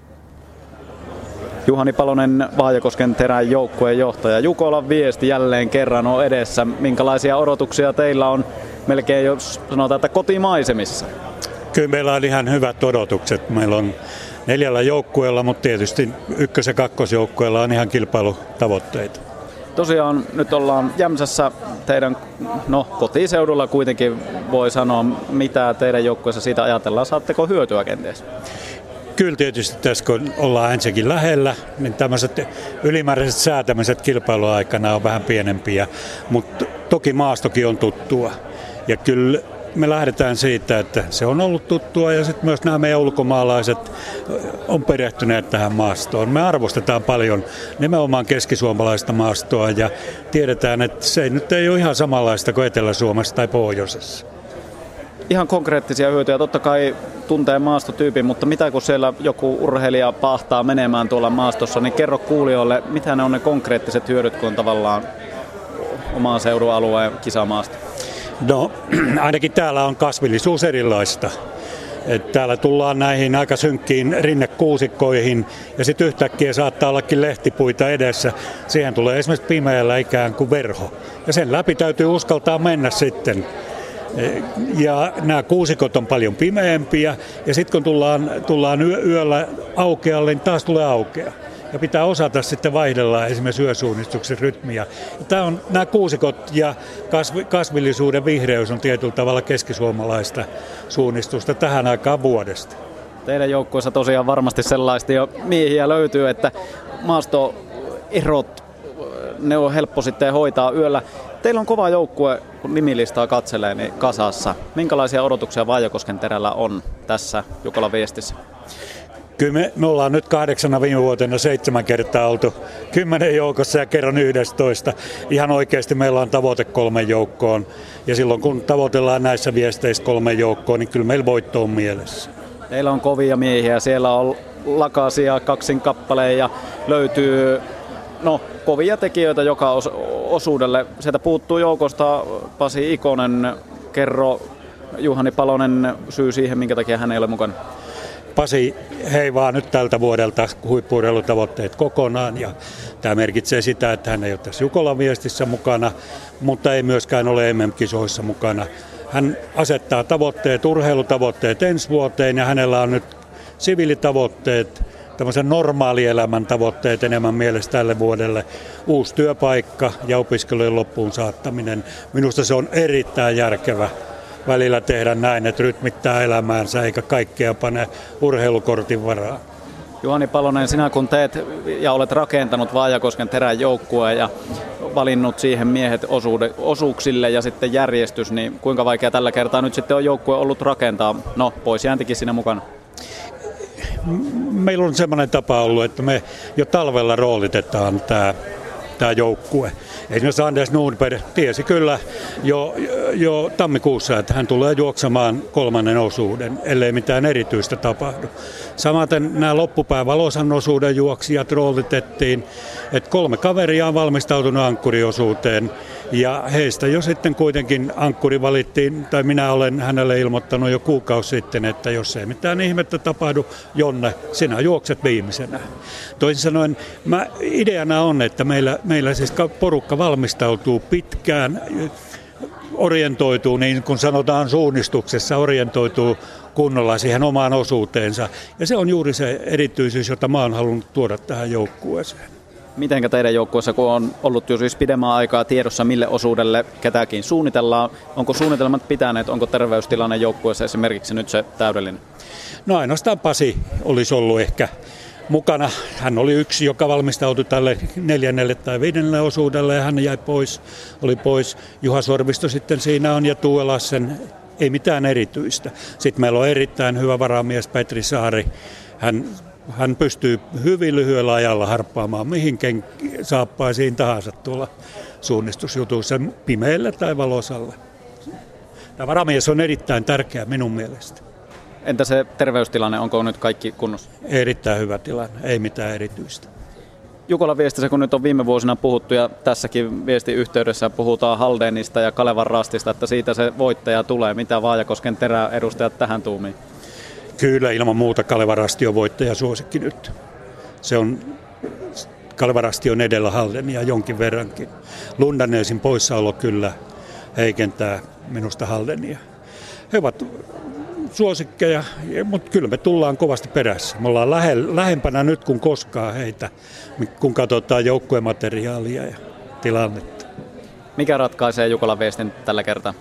Juhani Palonen, Vaajakosken Terän joukkueenjohtaja. Jukolan Viesti jälleen kerran on edessä. Minkälaisia odotuksia teillä on melkein, jos sanotaan, että kotimaisemissa? Kyllä meillä on ihan hyvät odotukset. Meillä on neljällä joukkueella, mutta tietysti ykkös- ja kakkosjoukkueella on ihan kilpailutavoitteita. Tosiaan nyt ollaan Jämsässä teidän no, kotiseudulla kuitenkin voi sanoa, mitä teidän joukkueessa siitä ajatellaan. Saatteko hyötyä kenties? Kyllä tietysti tässä kun ollaan ensinnäkin lähellä, niin tämmöiset ylimääräiset säätämiset kilpailuaikana on vähän pienempiä, mutta toki maastokin on tuttua. Ja kyllä me lähdetään siitä, että se on ollut tuttua ja sitten myös nämä meidän ulkomaalaiset on perehtyneet tähän maastoon. Me arvostetaan paljon nimenomaan keskisuomalaista maastoa ja tiedetään, että se nyt ei ole ihan samanlaista kuin Etelä-Suomessa tai Pohjoisessa. Ihan konkreettisia hyötyjä, totta kai tuntee maastotyypin, mutta mitä kun siellä joku urheilija pahtaa menemään tuolla maastossa, niin kerro kuulijoille, mitä ne on ne konkreettiset hyödyt, kun on tavallaan oman seudun alueen kisamaasta? No ainakin täällä on kasvillisuus erilaista. Et täällä tullaan näihin aika synkkiin rinnekuusikkoihin ja sitten yhtäkkiä saattaa ollakin lehtipuita edessä. Siihen tulee esimerkiksi pimeällä ikään kuin verho ja sen läpi täytyy uskaltaa mennä sitten. Ja nämä kuusikot on paljon pimeämpiä ja sitten kun tullaan, tullaan yöllä aukealle, niin taas tulee aukea. Ja pitää osata sitten vaihdella esimerkiksi yösuunnistuksen rytmiä. Tämä on, nämä kuusikot ja kasvi, kasvillisuuden vihreys on tietyllä tavalla keskisuomalaista suunnistusta tähän aikaan vuodesta. Teidän joukkueessa tosiaan varmasti sellaista jo miehiä löytyy, että maastoerot, ne on helppo sitten hoitaa yöllä. Teillä on kova joukkue, kun nimilistaa katselee, niin kasassa. Minkälaisia odotuksia Vaajakosken Terällä on tässä Jukolan Viestissä? Kyllä me, me ollaan nyt kahdeksana viime vuotena seitsemän kertaa oltu kymmenen joukossa ja kerran yhdestoista. Ihan oikeasti meillä on tavoite kolmen joukkoon. Ja silloin kun tavoitellaan näissä viesteissä kolmen joukkoon, niin kyllä meillä voitto on mielessä. Teillä on kovia miehiä, siellä on lakasia kaksin kappaleen ja löytyy no, kovia tekijöitä joka os- osuudelle. Sieltä puuttuu joukosta Pasi Ikonen. Kerro Juhani Palonen syy siihen, minkä takia hän ei ole mukana. Pasi heivaa nyt tältä vuodelta huippu-urheilutavoitteet kokonaan ja tämä merkitsee sitä, että hän ei ole tässä Jukolan viestissä mukana, mutta ei myöskään ole M M-kisoissa mukana. Hän asettaa tavoitteet, urheilutavoitteet ensi vuoteen ja hänellä on nyt siviilitavoitteet, tämmöisen normaalielämän tavoitteet enemmän mielessä tälle vuodelle. Uusi työpaikka ja opiskelujen loppuun saattaminen. Minusta se on erittäin järkevä välillä tehdä näin, että rytmittää elämäänsä eikä kaikkea pane urheilukortin varaan. Juhani Palonen, sinä kun teet ja olet rakentanut Vaajakosken Terän joukkueen ja valinnut siihen miehet osuude, osuuksille ja sitten järjestys, niin kuinka vaikea tällä kertaa nyt sitten on joukkue ollut rakentaa? No, pois jääntikin siinä mukana. Meillä on semmoinen tapa ollut, että me jo talvella roolitetaan tämä tämä joukkue. Esimerkiksi Anders Nordberg tiesi kyllä jo, jo tammikuussa, että hän tulee juoksemaan kolmannen osuuden, ellei mitään erityistä tapahdu. Samaten nämä loppupäivän Valosan osuuden juoksijat roolitettiin, että kolme kaveria on valmistautunut ankkuriosuuteen ja heistä jo sitten kuitenkin ankkuri valittiin, tai minä olen hänelle ilmoittanut jo kuukausi sitten, että jos ei mitään ihmettä tapahdu, Jonne, sinä juokset viimeisenä. Toisin sanoen, mä, ideana on, että meillä, meillä siis porukka valmistautuu pitkään, orientoituu, niin kuin sanotaan suunnistuksessa, orientoituu kunnolla siihen omaan osuuteensa. Ja se on juuri se erityisyys, jota mä oon halunnut tuoda tähän joukkueeseen. Mitenkä teidän joukkueessa, kun on ollut jo siis pidemmän aikaa tiedossa, mille osuudelle ketäkin suunnitellaan, onko suunnitelmat pitäneet, onko terveystilanne joukkueessa esimerkiksi nyt se täydellinen? No ainoastaan Pasi olisi ollut ehkä mukana. Hän oli yksi, joka valmistautui tälle neljännelle tai viidennelle osuudelle ja hän jäi pois, oli pois. Juha Sorvisto sitten siinä on ja Tuue Lassen, ei mitään erityistä. Sitten meillä on erittäin hyvä varamies Petri Saari. Hän Hän pystyy hyvin lyhyellä ajalla harppaamaan mihinkin saappaisiin tahansa tuolla suunnistusjutuissa, pimeällä tai valosalla. Tämä varamies on erittäin tärkeä minun mielestä. Entä se terveystilanne, onko nyt kaikki kunnossa? Erittäin hyvä tilanne, ei mitään erityistä. Jukolan viestissä, kun nyt on viime vuosina puhuttu ja tässäkin viestiyhteydessä puhutaan Haldenista ja Kalevan Rastista, että siitä se voittaja tulee. Mitä Vaajakosken Terä edustajat tähän tuumiin? Kyllä, ilman muuta Kaleva Rasti on voittajasuosikki nyt. Se on, Kaleva Rasti on edellä Haldenia jonkin verrankin. Lundaneesin poissaolo kyllä heikentää minusta Haldenia. He ovat suosikkeja, mutta kyllä me tullaan kovasti perässä. Me ollaan lähe, lähempänä nyt kuin koskaan heitä, kun katsotaan joukkuemateriaalia ja tilannetta. Mikä ratkaisee Jukolan viestin tällä kertaa?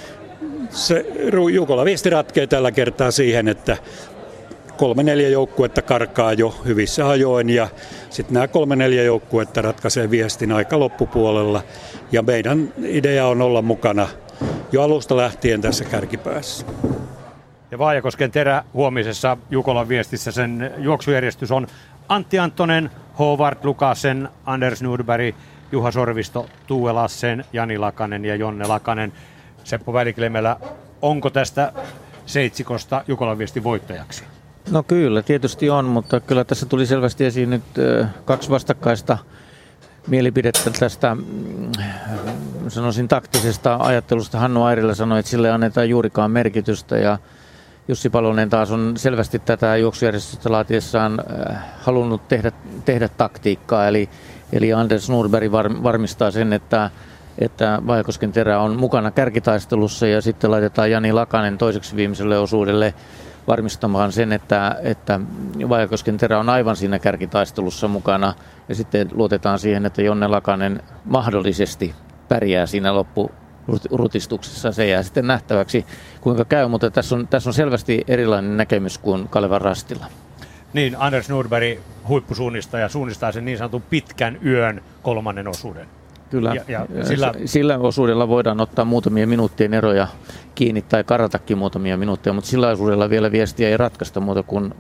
Se Jukolan viesti ratkee tällä kertaa siihen, että kolme neljä joukkuetta karkaa jo hyvissä ajoin ja sitten nämä kolme neljä joukkuetta ratkaisee viestin aika loppupuolella ja meidän idea on olla mukana jo alusta lähtien tässä kärkipäässä. Ja Vaajakosken Terä huomisessa Jukolan viestissä sen juoksujärjestys on Antti Anttonen, Håvard Lukasen, Anders Nordberg, Juha Sorvisto, Tuue Lassen, Jani Lakanen ja Jonne Lakanen. Seppo Väliklemelä, onko tästä seitsikosta Jukolan viesti voittajaksi? No kyllä, tietysti on, mutta kyllä tässä tuli selvästi esiin nyt kaksi vastakkaista mielipidettä tästä, sanoisin, taktisesta ajattelusta. Hannu Airila sanoi, että sille annetaan juurikaan merkitystä ja Jussi Palonen taas on selvästi tätä juoksujärjestystä laatiessaan halunnut tehdä, tehdä taktiikkaa, eli, eli Anders Nordberg var, varmistaa sen, että että Vaajakosken Terä on mukana kärkitaistelussa ja sitten laitetaan Jani Lakanen toiseksi viimeiselle osuudelle varmistamaan sen, että, että Vaajakosken Terä on aivan siinä kärkitaistelussa mukana ja sitten luotetaan siihen, että Jonne Lakanen mahdollisesti pärjää siinä loppurutistuksessa. Se jää sitten nähtäväksi, kuinka käy, mutta tässä on, tässä on selvästi erilainen näkemys kuin Kalevan Rastilla. Niin, Anders Nordberg, huippusuunnistaja, suunnistaa sen niin sanotun pitkän yön kolmannen osuuden. Kyllä, ja, ja sillä... sillä osuudella voidaan ottaa muutamia minuuttien eroja kiinni tai karatakin muutamia minuutteja, mutta sillä osuudella vielä viestiä ei ratkaista muuta kuin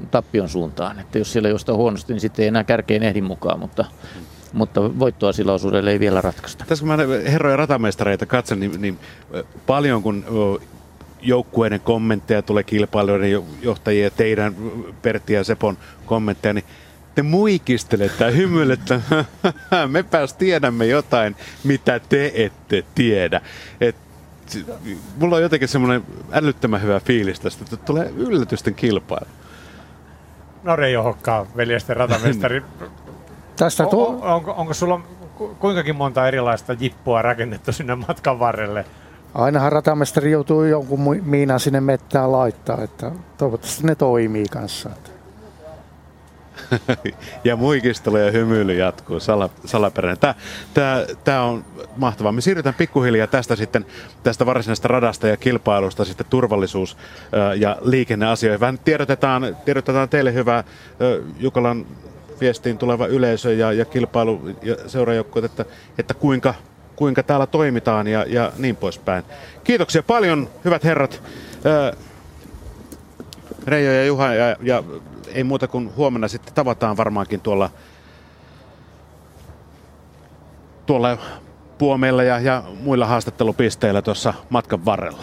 tappion suuntaan. Että jos siellä jostain huonosti, niin sitten ei enää kärkeen ehdi mukaan, mutta, mutta voittoa sillä osuudella ei vielä ratkaista. Tässä kun mä herroja ratamestareita katson, niin, niin paljon kun joukkueiden kommentteja tulee kilpailijoiden johtajia ja teidän Pertti ja Sepon kommentteja, niin te muikistelette ja hymyilette, me pääs tiedämme jotain, mitä te ette tiedä. Et, mulla on jotenkin semmoinen älyttömän hyvä fiilis tästä, että tulee yllätysten kilpailu. No Reijo Hokka, veljesten ratamestari. Tästä on, tuo... on, onko, onko sulla kuinkakin monta erilaista jippua rakennettu sinne matkan varrelle? Ainahan ratamestari joutuu jonkun miinan sinne mettään laittaa, että toivottavasti ne toimii kanssa. Ja muikistelu ja hymyily jatkuu sala, salaperäinen. Tämä, tämä, tämä on mahtavaa. Me siirrytään pikkuhiljaa tästä sitten tästä varsinaisesta radasta ja kilpailusta sitten turvallisuus- ja liikenneasioihin. Vähän tiedotetaan, tiedotetaan teille hyvää Jukolan viestiin tuleva yleisö ja, ja kilpailu ja seuraajoukkueet, että, että kuinka, kuinka täällä toimitaan ja, ja niin poispäin. Kiitoksia paljon, hyvät herrat. Reijo ja Juha ja, ja ei muuta kuin huomenna sitten tavataan varmaankin tuolla, tuolla Puomeilla ja, ja muilla haastattelupisteillä tuossa matkan varrella.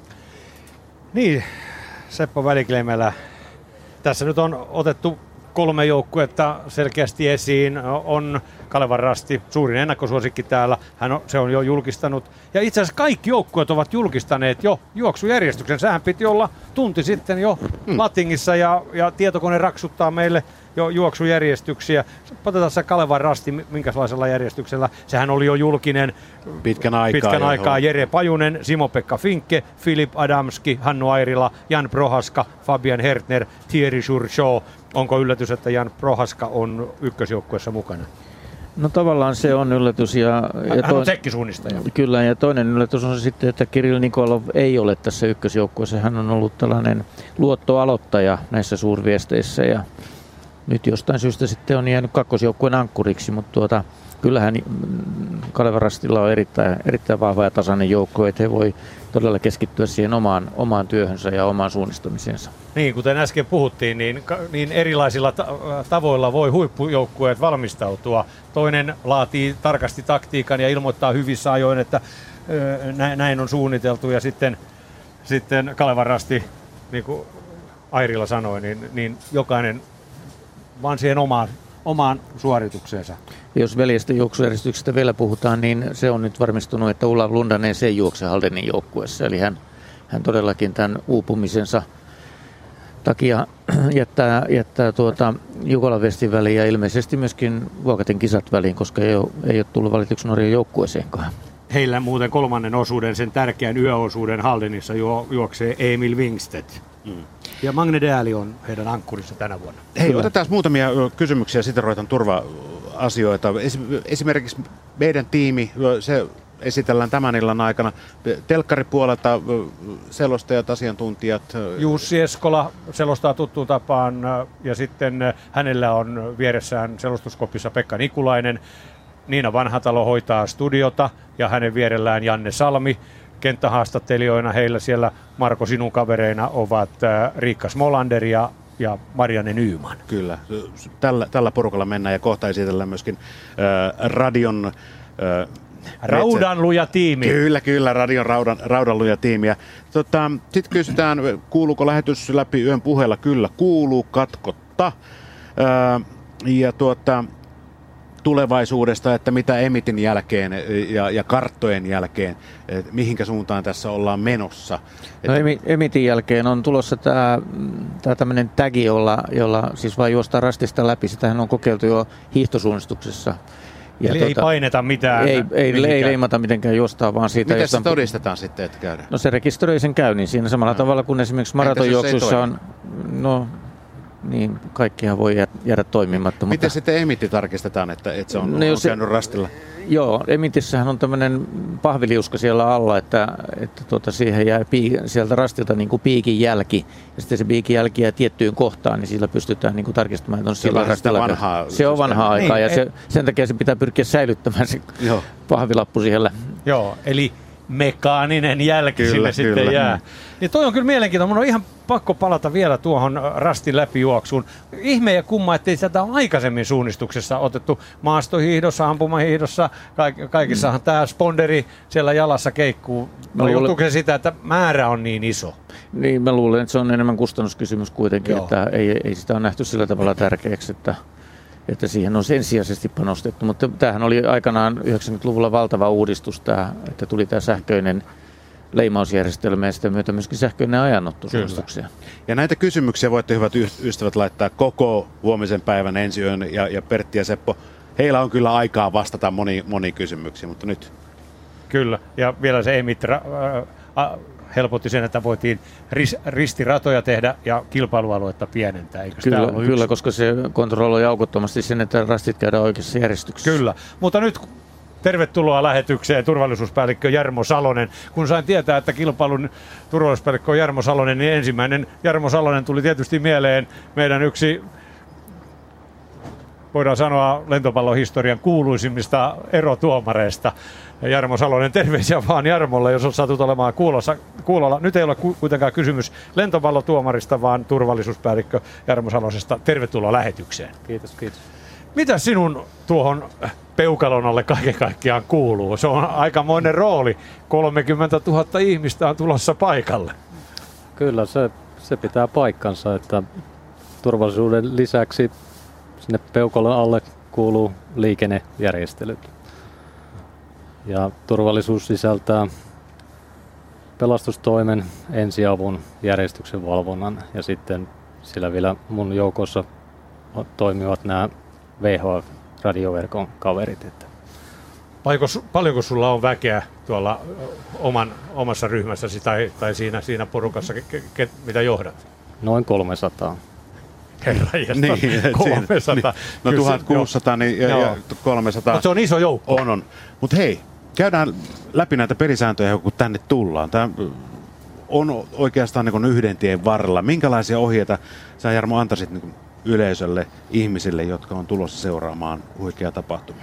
Niin, Seppo Väliklemelä. Tässä nyt on otettu kolme joukkuetta selkeästi esiin. On Kalevan Rasti, suurin ennakkosuosikki täällä. Hän on, se on jo julkistanut. Ja itse asiassa kaikki joukkueet ovat julkistaneet jo juoksujärjestyksen. Sehän piti olla tunti sitten jo hmm. Latingissa ja, ja tietokone raksuttaa meille jo juoksujärjestyksiä. Otetaan se Kalevan Rasti, minkälaisella järjestyksellä. Sehän oli jo julkinen pitkän aikaa. Pitkän aikaa. Jere Pajunen, Simo-Pekka Finke, Filip Adamski, Hannu Airila, Jan Prohaska, Fabian Hertner, Thierry Jourgeau. Onko yllätys, että Jan Prohaska on ykkösjoukkueessa mukana? No tavallaan se on yllätys. Ja, ja Hän to... on tsekki-suunnistaja. Kyllä, ja toinen yllätys on se sitten, että Kirill Nikolov ei ole tässä ykkösjoukkueessa. Hän on ollut tällainen luottoaloittaja näissä suurviesteissä ja nyt jostain syystä sitten on jäänyt kakkosjoukkueen ankkuriksi, mutta tuota, kyllähän Kalevan Rastilla on erittäin, erittäin vahva ja tasainen joukko, että he voi todella keskittyä siihen omaan, omaan työhönsä ja omaan suunnistamiseensa. Niin, kuten äsken puhuttiin, niin, niin erilaisilla ta- tavoilla voi huippujoukkueet valmistautua. Toinen laatii tarkasti taktiikan ja ilmoittaa hyvissä ajoin, että ö, näin on suunniteltu, ja sitten, sitten Kalevan Rasti, niin kuin Airila sanoi, niin, niin jokainen vaan siihen omaan, omaan suoritukseensa. Jos veljesten juoksujärjestyksestä vielä puhutaan, niin se on nyt varmistunut, että Olav Lundanen se juokse Haldenin joukkueessa. Eli hän, hän todellakin tämän uupumisensa takia jättää, jättää tuota Jukolan Westin väliin ja ilmeisesti myöskin Vuokatin kisat väliin, koska ei ole, ei ole tullut valituksi Norjan joukkueeseenkaan. Heillä muuten kolmannen osuuden, sen tärkeän yöosuuden Haldenissa juo, juoksee Emil Wingstedt. Mm. Ja Magne Dääli on heidän ankkurissa tänä vuonna. Hei, Kyllä. Otetaan muutamia kysymyksiä ja sitten ruvetaan turva-asioita. Esimerkiksi meidän tiimi, se esitellään tämän illan aikana. Telkkaripuolelta selostajat, asiantuntijat. Jussi Eskola selostaa tuttuun tapaan ja sitten hänellä on vieressään selostuskopissa Pekka Nikulainen. Niina Vanhatalo hoitaa studiota ja hänen vierellään Janne Salmi. Kenttähaastattelijoina heillä siellä, Marko, sinun kavereina ovat Riikka Smolander ja, ja Marianne Nyman. Kyllä, tällä, tällä porukalla mennään ja kohta esitellään myöskin äh, radion... Äh, Raudanluja tiimi. Kyllä, kyllä, radion raudan, raudanluja tiimiä. Tota, sitten kysytään, kuuluuko lähetys läpi yön puheella? Kyllä, kuuluu katkotta. Äh, ja tuota... tulevaisuudesta, että mitä Emitin jälkeen ja, ja karttojen jälkeen, mihinkä suuntaan tässä ollaan menossa. No, Emitin jälkeen on tulossa tämä tämmöinen tagi, jolla, jolla siis vain juostaan rastista läpi. Sitähän on kokeiltu jo hiihtosuunnistuksessa. Ja Eli tuota, ei paineta mitään? Ei, ei, ei leimata mitenkään juostaa, vaan siitä... Miten se todistetaan sitten, että käydään? No se rekisteröi sen käynnin siinä samalla no. tavalla kuin esimerkiksi maratonjuoksussa on... No, niin, kaikkihan voi jäädä toimimatta. Miten mutta... sitten emitti tarkistetaan, että, että se on, no, on käynyt se, rastilla? Joo, emitissähän on tämmöinen pahviliuska siellä alla, että, että tuota, siihen jää pii, sieltä rastilta niin kuin piikin jälki. Ja sitten se piikin jälki jää tiettyyn kohtaan, niin sillä pystytään niin kuin tarkistamaan, että on sillä rastilla. Vanhaa, se on vanhaa aikaa niin, ja et... se, sen takia se pitää pyrkiä säilyttämään se Joo. pahvilappu siellä. Joo, eli mekaaninen jälki Kyllä, sinne kyllä. sitten jää. Niin toi on kyllä mielenkiintoinen. Mun on ihan pakko palata vielä tuohon rastin läpijuoksuun. Ihme ja kumma, ettei tätä ole aikaisemmin suunnistuksessa otettu maastohiihdossa, ampumahiihdossa. Kaik- kaikissahan mm. tämä sponderi siellä jalassa keikkuu. No, johtuuko se sitä, että määrä on niin iso? Niin, mä luulen, että se on enemmän kustannuskysymys kuitenkin, Joo. että ei, ei sitä ole nähty sillä tavalla tärkeäksi, että, että siihen on ensisijaisesti panostettu. Mutta tämähän oli aikanaan yhdeksänkymmentäluvulla valtava uudistus, tämä, että tuli tämä sähköinen leimausjärjestelmä ja sitä myötä myöskin sähköinen ajanottosuunnistuksia. Ja näitä kysymyksiä voitte, hyvät ystävät, laittaa koko huomisen päivän, ensi yön, ja, ja Pertti ja Seppo, heillä on kyllä aikaa vastata moniin moni kysymyksiin, mutta nyt. Kyllä, ja vielä se Emitra äh, äh, helpotti sen, että voitiin ris, ristiratoja tehdä ja kilpailualuetta pienentää. Eikö Kyllä, kyllä koska se kontrolloi aukottomasti sen, että rastit käydään oikeassa järjestyksessä. Kyllä, mutta nyt tervetuloa lähetykseen turvallisuuspäällikkö Jarmo Salonen. Kun sain tietää, että kilpailun turvallisuuspäällikkö on Jarmo Salonen, niin ensimmäinen Jarmo Salonen tuli tietysti mieleen meidän yksi, voidaan sanoa, lentopallohistorian kuuluisimmista erotuomareista. Jarmo Salonen, terveisiä vaan Jarmolle, jos satut olemaan kuulossa, kuulolla. Nyt ei ole kuitenkaan kysymys lentopallotuomarista, vaan turvallisuuspäällikkö Jarmo Salosesta. Tervetuloa lähetykseen. Kiitos, kiitos. Mitä sinun tuohon peukalon alle kaiken kaikkiaan kuuluu? Se on aikamoinen rooli. kolmekymmentätuhatta ihmistä on tulossa paikalle. Kyllä, se, se pitää paikkansa, että turvallisuuden lisäksi sinne peukalon alle kuuluu liikennejärjestelyt. Ja turvallisuus sisältää pelastustoimen, ensiavun, järjestyksen valvonnan ja sitten sillä vielä mun joukossa toimivat nämä V H F-radioverkon kaverit. Että. Paljonko sulla on väkeä tuolla oman, omassa ryhmässäsi tai, tai siinä, siinä porukassa, ke, ke, mitä johdat? Noin kolmesataa. Herra niin, kolmesataa. Niin. No tuhatkuusisataa niin, ja, ja kolmesataa. Mutta se on iso joukko. On, on. Mutta hei, käydään läpi näitä pelisääntöjä, kun tänne tullaan. Tämä on oikeastaan niin kuin yhden tien varrella. Minkälaisia ohjeita sä, Jarmo, antaisit niin kuin yleisölle, ihmisille, jotka on tulossa seuraamaan huikeaa tapahtumaa?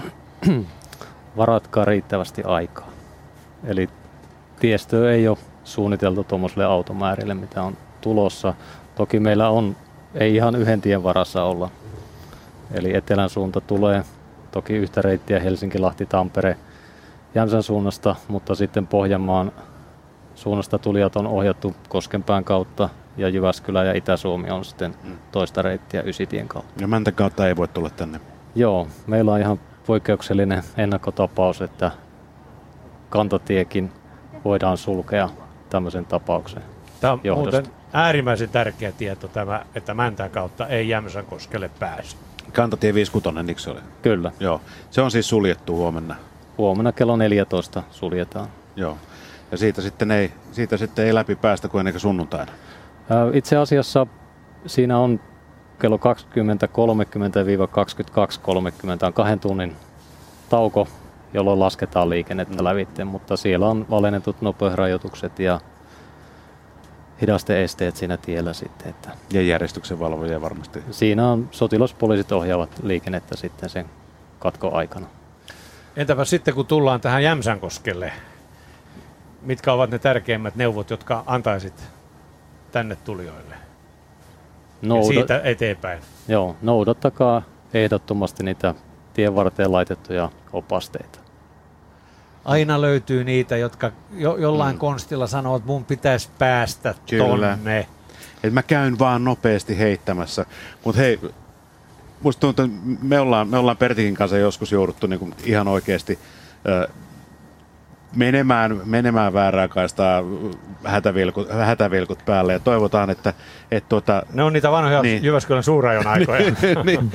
Varatkaa riittävästi aikaa. Eli tiestö ei ole suunniteltu tuommoiselle automäärille, mitä on tulossa. Toki meillä on, ei ihan yhden tien varassa olla. Eli etelän suunta tulee toki yhtä reittiä Helsinki, Lahti, Tampere, Jämsän suunnasta, mutta sitten Pohjanmaan suunnasta tulijat on ohjattu Koskenpään kautta ja Jyväskylä ja Itä-Suomi on sitten toista reittiä Ysitien kautta. Ja Mäntän kautta ei voi tulla tänne? Joo, meillä on ihan poikkeuksellinen ennakkotapaus, että kantatiekin voidaan sulkea tämmöisen tapauksen Tämä on johdosta. muuten äärimmäisen tärkeä tieto tämä, että Mäntän kautta ei Jämsänkoskelle pääse. Kantatie viisikymmentäkuusi, eikö se ole? Kyllä. Joo. Se on siis suljettu huomenna? Huomenna kello neljätoista suljetaan. Joo. Ja siitä sitten ei, siitä sitten ei läpi päästä kuin ennen sunnuntaina? Itse asiassa siinä on kello kaksikymmentä kolmekymmentä kaksikymmentäkaksi kolmekymmentä on kahden tunnin tauko, jolloin lasketaan liikennettä lävitse, mutta siellä on alennetut nopeusrajoitukset ja hidasteesteet siinä tiellä sitten. Että ja järjestyksen valvojia varmasti. Siinä on sotilaspoliisit ohjaavat liikennettä sitten sen katkon aikana. Entäpä sitten kun tullaan tähän Jämsänkoskelle, mitkä ovat ne tärkeimmät neuvot, jotka antaisit tänne tulijoille? Nouda- ja siitä eteenpäin. Joo, noudattakaa ehdottomasti niitä tien varteen laitettuja opasteita. Aina löytyy niitä, jotka jo, jollain mm. konstilla sanoo, että mun pitäisi päästä Kyllä. tonne. Et mä käyn vaan nopeasti heittämässä. Mutta hei, musta tuntuu, että me ollaan, me ollaan Pertikin kanssa joskus jouduttu niinku ihan oikeasti ö, menemään, menemään väärää kaistaa hätävilkut, hätävilkut päälle ja toivotaan, että... Et tuota, ne on niitä vanhoja niin, Jyväskylän suurajon aikoja. niin,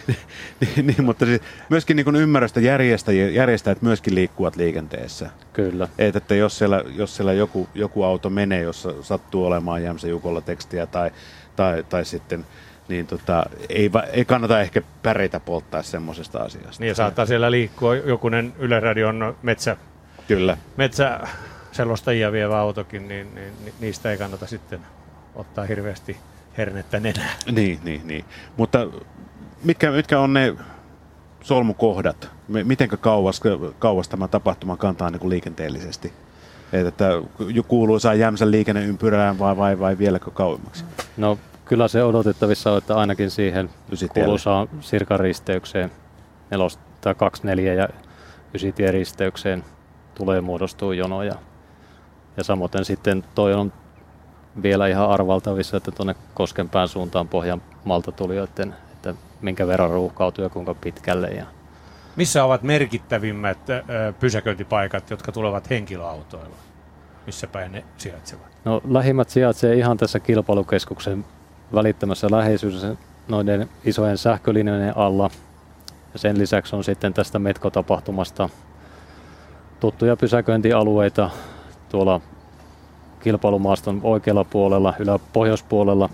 niin, niin, mutta siis myöskin niin kuin ymmärrystä järjestäjät, järjestäjät myöskin liikkuvat liikenteessä. Kyllä. Et, että jos siellä, jos siellä joku, joku auto menee, jossa sattuu olemaan Jämsän Jukolla tekstiä tai, tai, tai sitten, niin tota, ei, ei kannata ehkä päreitä polttaa semmoisesta asiasta. Niin, saattaa siellä liikkua jokunen Yle Radion metsä, Kyllä. metsäselostajia vievä autokin, niin, niin niistä ei kannata sitten ottaa hirveästi hernettä nenää. Niin, niin, niin. Mutta mitkä, mitkä on ne solmukohdat? Miten kauas, kauas tämä tapahtuma kantaa niin kuin liikenteellisesti? että kuuluisaa Jämsän liikenneympyrään vai, vai, vai vieläkö kauemmaksi? No kyllä se odotettavissa on, että ainakin siihen kuuluisaan Sirkan risteykseen, nelos, tai kaksikymmentäneljä ja ysitien risteykseen tulee muodostua jonoja. Ja samoin sitten toi on vielä ihan arvaltavissa, että tuonne Koskenpään suuntaan Pohjanmaalta tulijoiden, että minkä verran ruuhkautuu ja kuinka pitkälle. Ja missä ovat merkittävimmät ö, pysäköintipaikat, jotka tulevat henkilöautoilla? Missä päin ne sijaitsevat? No lähimmät sijaitsee ihan tässä kilpailukeskuksen välittömässä läheisyydessä noiden isojen sähkölinjojen alla. Ja sen lisäksi on sitten tästä Metko-tapahtumasta tuttuja pysäköintialueita tuolla kilpailumaaston oikealla puolella, ylä-pohjoispuolella.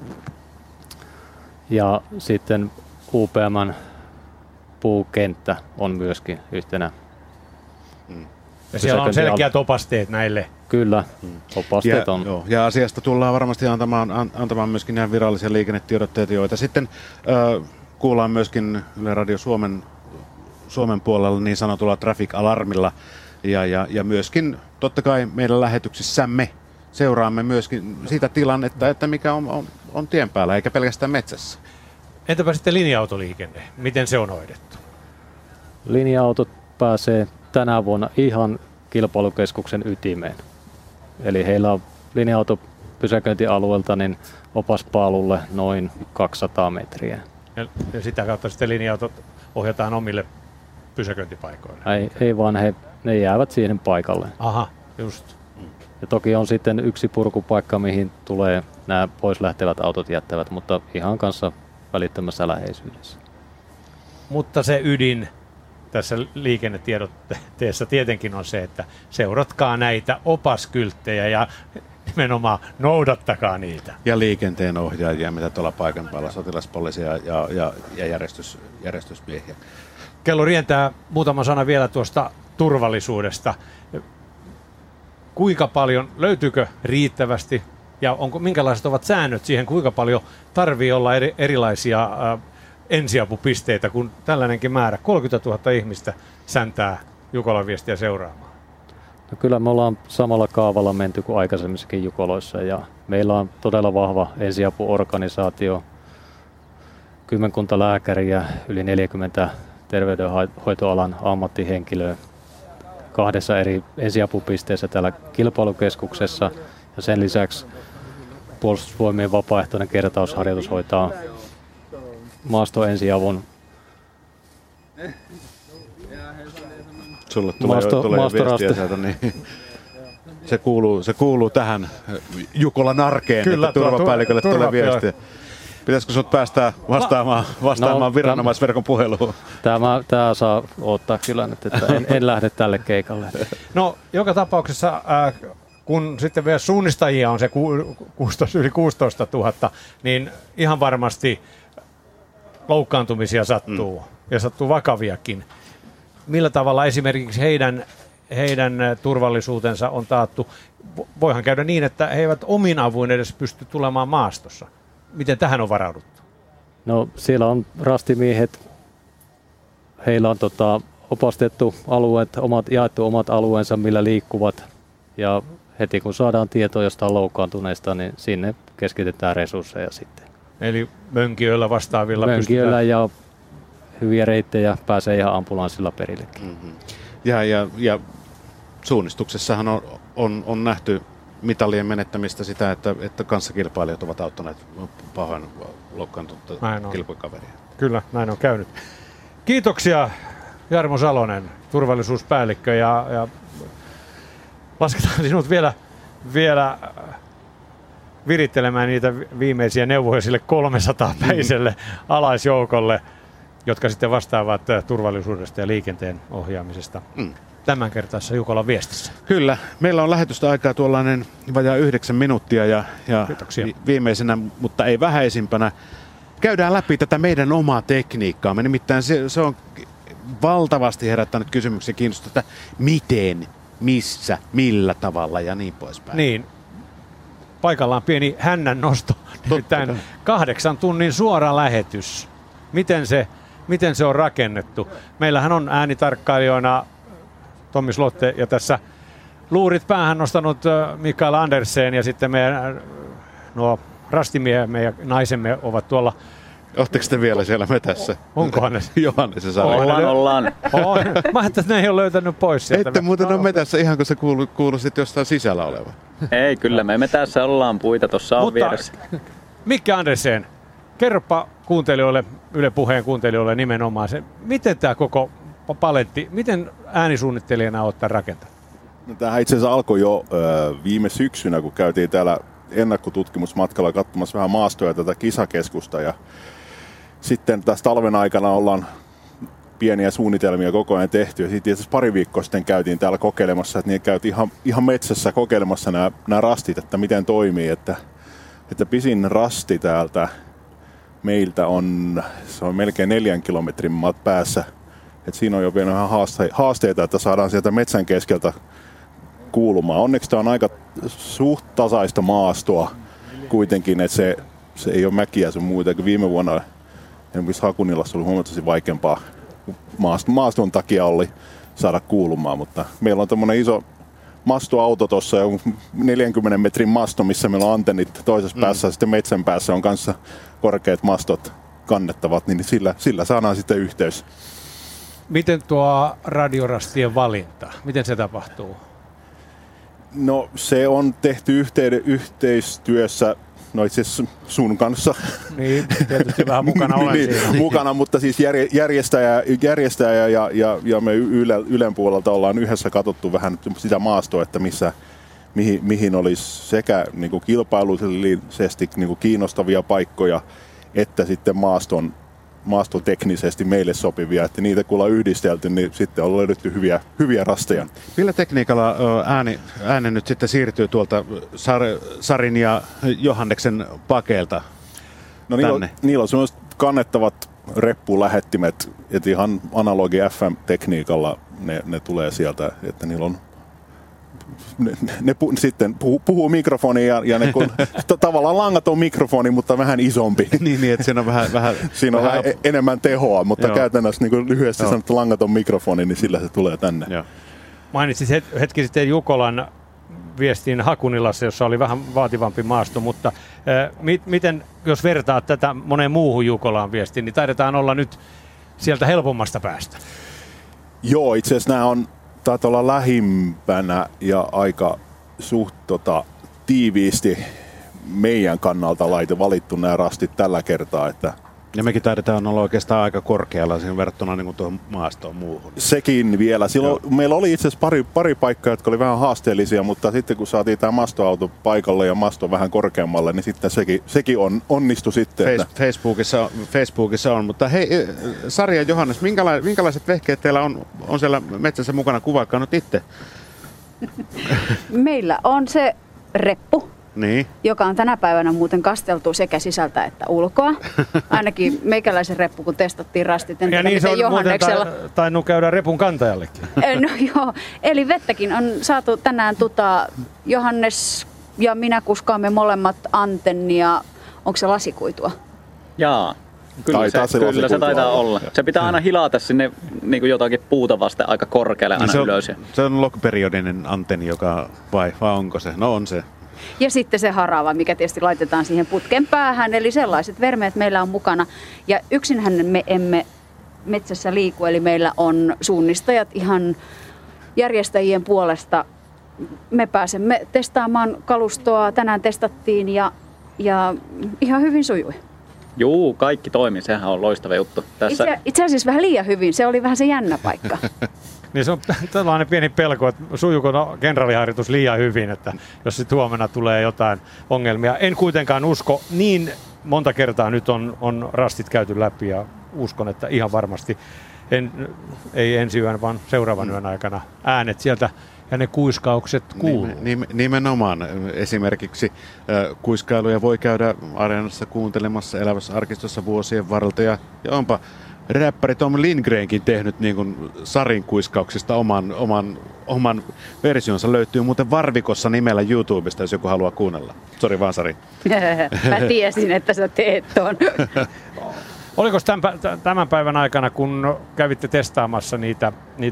Ja sitten U P M:n puukenttä on myöskin yhtenä. Mm. Ja siellä on selkeät opasteet näille. Kyllä, opasteet ja, on. Joo, ja asiasta tullaan varmasti antamaan, antamaan myöskin ihan virallisia liikennetiedotteita, joita sitten ö, kuullaan myöskin Yle Radio Suomen, Suomen puolella niin sanotulla traffic alarmilla. Ja, ja, ja myöskin totta kai meidän lähetyksissämme seuraamme myöskin sitä tilannetta, että mikä on, on, on tien päällä, eikä pelkästään metsässä. Entäpä sitten linja-autoliikenne? Miten se on hoidettu? Linja-autot pääsee tänä vuonna ihan kilpailukeskuksen ytimeen. Eli heillä on linja-autopysäköintialueelta niin opaspaalulle noin kaksisataa metriä. Ja, ja sitä kautta sitten linja-autot ohjataan omille pysäköintipaikoille? Ei, ei vaan he, ne jäävät siihen paikalle. Aha, just. Ja toki on sitten yksi purkupaikka, mihin tulee nämä pois lähtevät autot jättävät, mutta ihan kanssa välittömässä läheisyydessä. Mutta se ydin tässä liikennetiedotteessa tietenkin on se, että seuratkaa näitä opaskylttejä ja nimenomaan noudattakaa niitä. Ja liikenteenohjaajia, mitä tuolla paikan päällä, sotilaspoliisia ja, ja, ja järjestys, järjestysmiehiä. Kello rientää, muutama sana vielä tuosta turvallisuudesta. Kuinka paljon, löytyykö riittävästi ja onko, minkälaiset ovat säännöt siihen, kuinka paljon tarvii olla eri, erilaisia ä, ensiapupisteitä, kun tällainenkin määrä, kolmekymmentätuhatta ihmistä säntää Jukolan viestiä seuraamaan? No kyllä me ollaan samalla kaavalla menty kuin aikaisemmissakin Jukoloissa ja meillä on todella vahva ensiapuorganisaatio, kymmenkunta lääkäriä, yli neljäkymmentä terveydenhoitoalan ammattihenkilöä kahdessa eri ensiapupisteessä täällä kilpailukeskuksessa ja sen lisäksi Puolustusvoimien vapaaehtoinen kertausharjoitus hoitaa maastoensiavun. Sulle tulee, Maasto, tulee viestiä sieltä, niin se kuuluu, se kuuluu tähän Jukolan arkeen, kyllä, että turvapäällikölle tu- tulee viestiä. Pitäisikö sinut päästää vastaamaan, vastaamaan no, viranomaisverkon puheluun? Tämä, tämä saa odottaa kyllä nyt, että en, en lähde tälle keikalle. No joka tapauksessa, äh, kun sitten vielä suunnistajia on se kuusitoista, yli kuusitoista tuhatta, niin ihan varmasti loukkaantumisia sattuu mm. ja sattuu vakaviakin. Millä tavalla esimerkiksi heidän, heidän turvallisuutensa on taattu? Voihan käydä niin, että he eivät omin avuin edes pysty tulemaan maastossa. Miten tähän on varauduttu? No siellä on rastimiehet, heillä on tota, opastettu alueet, omat, jaettu omat alueensa, millä liikkuvat. Ja heti kun saadaan tietoa jostain loukkaantuneista, niin sinne keskitetään resursseja sitten. Eli mönkijöillä vastaavilla Mönkijöillä pystytään... ja hyviä reittejä pääsee ihan ambulanssilla perillekin. Mm-hmm. Ja, ja, ja suunnistuksessahan on, on, on nähty mitalien menettämistä sitä, että, että kanssakilpailijat ovat auttaneet pahoin loukkaantunutta kilpakaveria. Kyllä, näin on käynyt. Kiitoksia Jarmo Salonen, turvallisuuspäällikkö, ja, ja lasketaan sinut vielä, vielä virittelemään niitä viimeisiä neuvoja sille kolmesataa-päiselle alaisjoukolle, jotka sitten vastaavat turvallisuudesta ja liikenteen ohjaamisesta. Mm. Tämän kertaessa Jukolan viestissä. Kyllä. Meillä on lähetystä aikaa tuollainen vajaa yhdeksän minuuttia ja, ja viimeisenä, mutta ei vähäisimpänä, käydään läpi tätä meidän omaa tekniikkaamme. Nimittäin se, se on valtavasti herättänyt kysymyksiä kiinnostusta, että miten, missä, millä tavalla ja niin poispäin. Niin. Paikallaan pieni hännän nosto. Nimittäin kahdeksan tunnin suora lähetys. Miten se, miten se on rakennettu? Meillähän on äänitarkkailijoina Tommi Slotte ja tässä luurit päähän nostanut Mikael Andersen ja sitten meidän nuo rastimiehemme ja naisemme ovat tuolla. Oletteko te vielä siellä metässä? Onkohan ne? Johannes ja Sari. Ollaan, ollaan. On. Mä ajattelin, että ne ei ole löytänyt pois sieltä. Ette muuten ole metässä ihan, kun se kuulu, kuulu sitten jostain sisällä oleva. Ei, kyllä me metässä ollaan, puita tuossa on vieressä. Mikki Andersen, kerropa kuuntelijoille, Yle Puheen kuuntelijoille nimenomaan se, miten tämä koko paletti, miten äänisuunnittelijana olet tämän rakentanut? No, tämähän itse asiassa alkoi jo ö, viime syksynä, kun käytiin täällä ennakkotutkimusmatkalla katsomassa vähän maastoja tätä kisakeskusta. Ja sitten tässä talven aikana ollaan pieniä suunnitelmia koko ajan tehty. Ja sitten itse asiassa pari viikkoa sitten käytiin täällä kokeilemassa, että niin käytiin ihan, ihan metsässä kokeilemassa nämä, nämä rastit, että miten toimii. Että, että pisin rasti täältä meiltä on, se on melkein neljän kilometrin päässä. Että siinä on jo vielä vähän haasteita, että saadaan sieltä metsän keskeltä kuulumaan. Onneksi tämä on aika suht tasaista maastoa kuitenkin, että se, se ei ole mäkiä sun muuta, kuin viime vuonna esimerkiksi Hakunilassa oli huomattavasti vaikeampaa maaston takia oli saada kuulumaan, mutta meillä on tämmöinen iso mastoauto tuossa, neljänkymmenen metrin masto, missä meillä on antennit toisessa mm. päässä ja sitten metsän päässä on kanssa korkeat mastot kannettavat, niin sillä, sillä saadaan sitten yhteys. Miten tuo radiorastien valinta, miten se tapahtuu? No se on tehty yhteyden, yhteistyössä, no itse asiassa sun kanssa. Niin, tietysti vähän mukana olen niin, siinä. Mukana, mutta siis järjestäjä, järjestäjä ja, ja, ja me Yle, Ylen puolelta ollaan yhdessä katsottu vähän sitä maastoa, että missä, mihin, mihin olisi sekä niin kuin kilpailullisesti niin kuin kiinnostavia paikkoja, että sitten maaston maastoteknisesti meille sopivia, että niitä kun ollaan yhdistelty, niin sitten on löydetty hyviä, hyviä rasteja. Millä tekniikalla ääni, ääni nyt sitten siirtyy tuolta Sar, Sarin ja Johanneksen pakeilta No niillä on, niillä on sellaiset kannettavat reppulähettimet, että ihan analogi F M-tekniikalla ne, ne tulee sieltä, että niillä on Ne, ne pu, sitten puhuu, puhuu mikrofoniin ja, ja ne kun, t- tavallaan langaton mikrofoni, mutta vähän isompi. niin, niin, että siinä on vähän, vähän, siinä on vähän, vähän enemmän tehoa, mutta Joo. käytännössä niin kuin lyhyesti sanottu langaton mikrofoni, niin sillä se tulee tänne. Joo. Mainitsit hetki sitten Jukolan viestin Hakunilassa, jossa oli vähän vaativampi maasto, mutta äh, mi- miten, jos vertaat tätä moneen muuhun Jukolan viestiin, niin taidetaan olla nyt sieltä helpommasta päästä. Joo, itse asiassa nämä on taitaa olla lähimpänä ja aika suht tota, tiiviisti meidän kannalta laite valittu nämä rastit tällä kertaa. Että ja mekin taidetaan olla oikeastaan aika korkealla siihen verrattuna niin kuin tuohon maastoon muuhun. Sekin vielä. Silloin meillä oli itse asiassa pari, pari paikkaa, jotka oli vähän haasteellisia, mutta sitten kun saatiin tämä mastoauto paikalle ja masto vähän korkeammalle, niin sitten sekin, sekin on, onnistui sitten. Face, että Facebookissa, Facebookissa on, mutta hei Sari ja Johannes, minkälaiset, minkälaiset vehkeet teillä on, on siellä metsässä mukana? Kuvaakaa nyt itse. Meillä on se reppu. Niin. Joka on tänä päivänä muuten kasteltu sekä sisältä että ulkoa. Ainakin meikäläisen reppu, kun testattiin rastit. En ja niin se on Johanneksella muuten tainnut käydä repun kantajallekin. No joo, eli vettäkin on saatu tänään tota, Johannes ja minä kuskaamme molemmat antennia. Onko se lasikuitua? Jaa. Kyllä, taitaa se, se, kyllä se taitaa olla. Se pitää aina hilata sinne niin kuin jotakin puuta vasten aika korkealle aina niin se on, ylös. Se on log-periodinen antenni, joka, vai, vai onko se? No on se. Ja sitten se harava, mikä tietysti laitetaan siihen putken päähän. Eli sellaiset vermeet meillä on mukana. Ja yksinhän me emme metsässä liiku, eli meillä on suunnistajat ihan järjestäjien puolesta. Me pääsemme testaamaan kalustoa. Tänään testattiin ja, ja ihan hyvin sujui. Juu, kaikki toimii. Sehän on loistava juttu. Tässä Itse, itse asiassa vähän liian hyvin. Se oli vähän se jännä paikka. Niin se on tällainen pieni pelko, että sujuuko no, kenraaliharjoitus liian hyvin, että jos sitten huomenna tulee jotain ongelmia. En kuitenkaan usko, niin monta kertaa nyt on, on rastit käyty läpi ja uskon, että ihan varmasti, en, ei ensi yön, vaan seuraavan yön aikana äänet sieltä ja ne kuiskaukset kuuluu. Nimenomaan. Esimerkiksi äh, kuiskailuja voi käydä areenassa kuuntelemassa elävässä arkistossa vuosien varrelta ja, ja onpa räppäri Tom Lindgrenkin tehnyt niin kuin Sarin kuiskauksista oman, oman, oman versionsa. Löytyy muuten Varvikossa nimellä YouTubesta, jos joku haluaa kuunnella. Sori vaan, Sari. Mä tiesin, että sä teet ton. Oliko tämän, tämän päivän aikana, kun kävitte testaamassa niitä, niitä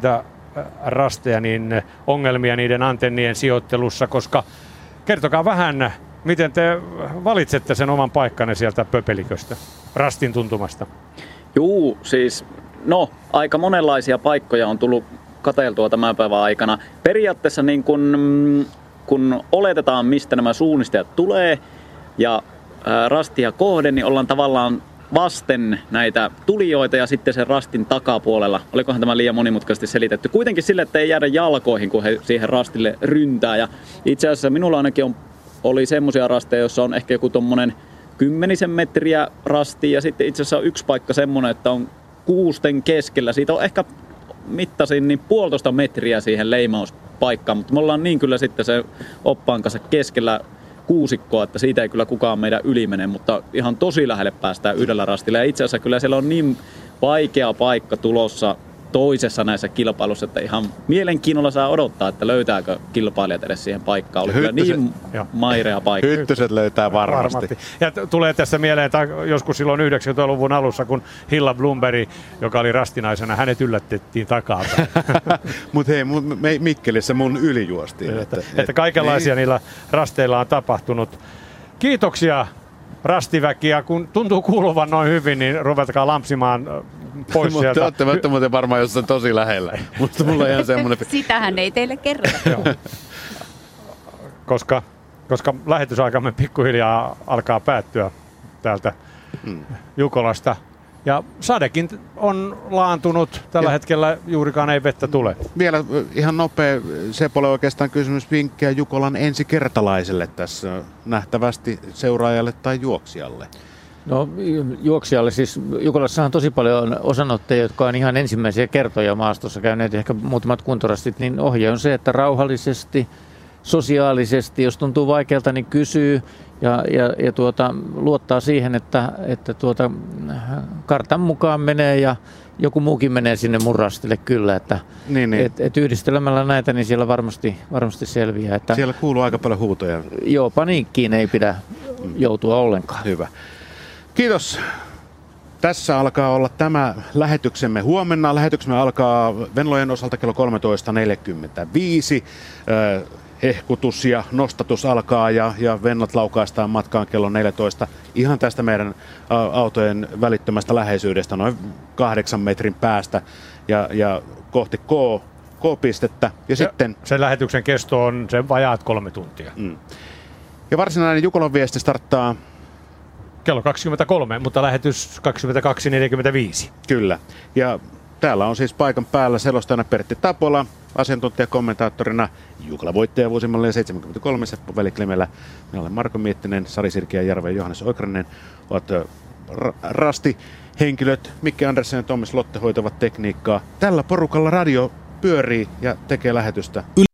rasteja, niin ongelmia niiden antennien sijoittelussa, koska kertokaa vähän, miten te valitsette sen oman paikkanne sieltä pöpeliköstä, rastin tuntumasta? Juu, siis no aika monenlaisia paikkoja on tullut katseltua tämän päivän aikana. Periaatteessa niin kun, kun oletetaan, mistä nämä suunnistajat tulee ja ää, rastia kohden, niin ollaan tavallaan vasten näitä tulijoita ja sitten sen rastin takapuolella. Olikohan tämä liian monimutkaisesti selitetty? Kuitenkin sille, että ei jäädä jalkoihin, kun he siihen rastille ryntää. Ja itse asiassa minulla ainakin on, oli semmoisia rasteja, joissa on ehkä joku tommonen kymmenisen metriä rasti ja sitten itse asiassa on yksi paikka semmoinen, että on kuusten keskellä. Siitä on ehkä mittasin niin puolitoista metriä siihen leimauspaikkaan, mutta me ollaan niin kyllä sitten se oppaan kanssa keskellä kuusikkoa, että siitä ei kyllä kukaan meidän yli mene, mutta ihan tosi lähelle päästään yhdellä rastilla. Ja itse asiassa kyllä siellä on niin vaikea paikka tulossa toisessa näissä kilpailussa, että ihan mielenkiinnolla saa odottaa, että löytääkö kilpailijat edes siihen paikkaan. Oli kyllä niin mairea paikka. Hyttyset löytää varmasti. varmasti. Ja t- tulee tässä mieleen, että joskus silloin yhdeksänkymmentäluvun alussa, kun Hilla Blomberg, joka oli rastinaisena, hänet yllätettiin takaa. Mutta hei, me Mikkelissä mun yli juostiin. Että, että, että kaikenlaisia niin. Niillä rasteilla on tapahtunut. Kiitoksia rastiväkiä. Kun tuntuu kuuluvan noin hyvin, niin ruvettakaa lampsimaan pois sieltä. Te olette, olette muuten varmaan jossain tosi lähellä. Musta mulla on ihan semmoinen... Sitähän ei teille kerrota. koska, koska lähetysaikamme pikkuhiljaa alkaa päättyä täältä hmm. Jukolasta. Ja sadekin on laantunut. Tällä ja. hetkellä juurikaan ei vettä tule. Vielä ihan nopea Sepolle oikeastaan kysymys, vinkkejä Jukolan ensikertalaiselle tässä nähtävästi seuraajalle tai juoksijalle. No juoksijalle siis Jukolassa on tosi paljon osanottajia, jotka on ihan ensimmäisiä kertoja maastossa käyneet, ehkä muutamat kuntorastit, niin ohje on se, että rauhallisesti, sosiaalisesti, jos tuntuu vaikealta, niin kysyy ja, ja, ja tuota, luottaa siihen, että, että tuota, kartan mukaan menee ja joku muukin menee sinne mun rastille kyllä, että niin, niin. Et, et yhdistelemällä näitä, niin siellä varmasti, varmasti selviää. Että, siellä kuuluu aika paljon huutoja. Joo, paniikkiin ei pidä joutua ollenkaan. Hyvä. Kiitos. Tässä alkaa olla tämä lähetyksemme huomenna. Lähetyksemme alkaa Venlojen osalta kello kolmetoista neljäkymmentäviisi. Hehkutus ja nostatus alkaa ja, ja Vennot laukaistaan matkaan kello neljätoista. Ihan tästä meidän autojen välittömästä läheisyydestä noin kahdeksan metrin päästä ja, ja kohti K, K-pistettä. Ja, ja sitten sen lähetyksen kesto on sen vajaat kolme tuntia. Mm. Ja varsinainen Jukolan viesti starttaa kello kaksikymmentäkolme, mutta lähetys kaksikymmentäkaksi neljäkymmentäviisi. Kyllä. Ja täällä on siis paikan päällä selostajana Pertti Tapola, asiantuntijakommentaattorina Jukola-voittaja vuosimallia seitsemänkymmentäkolme Seppo Väliklemelä. Minä olen Marko Miettinen, Sari Sirki ja Jarve ja Johannes Oikranen ovat rastihenkilöt. Mikki Andersen ja Tommi Slotte hoitavat tekniikkaa. Tällä porukalla radio pyörii ja tekee lähetystä.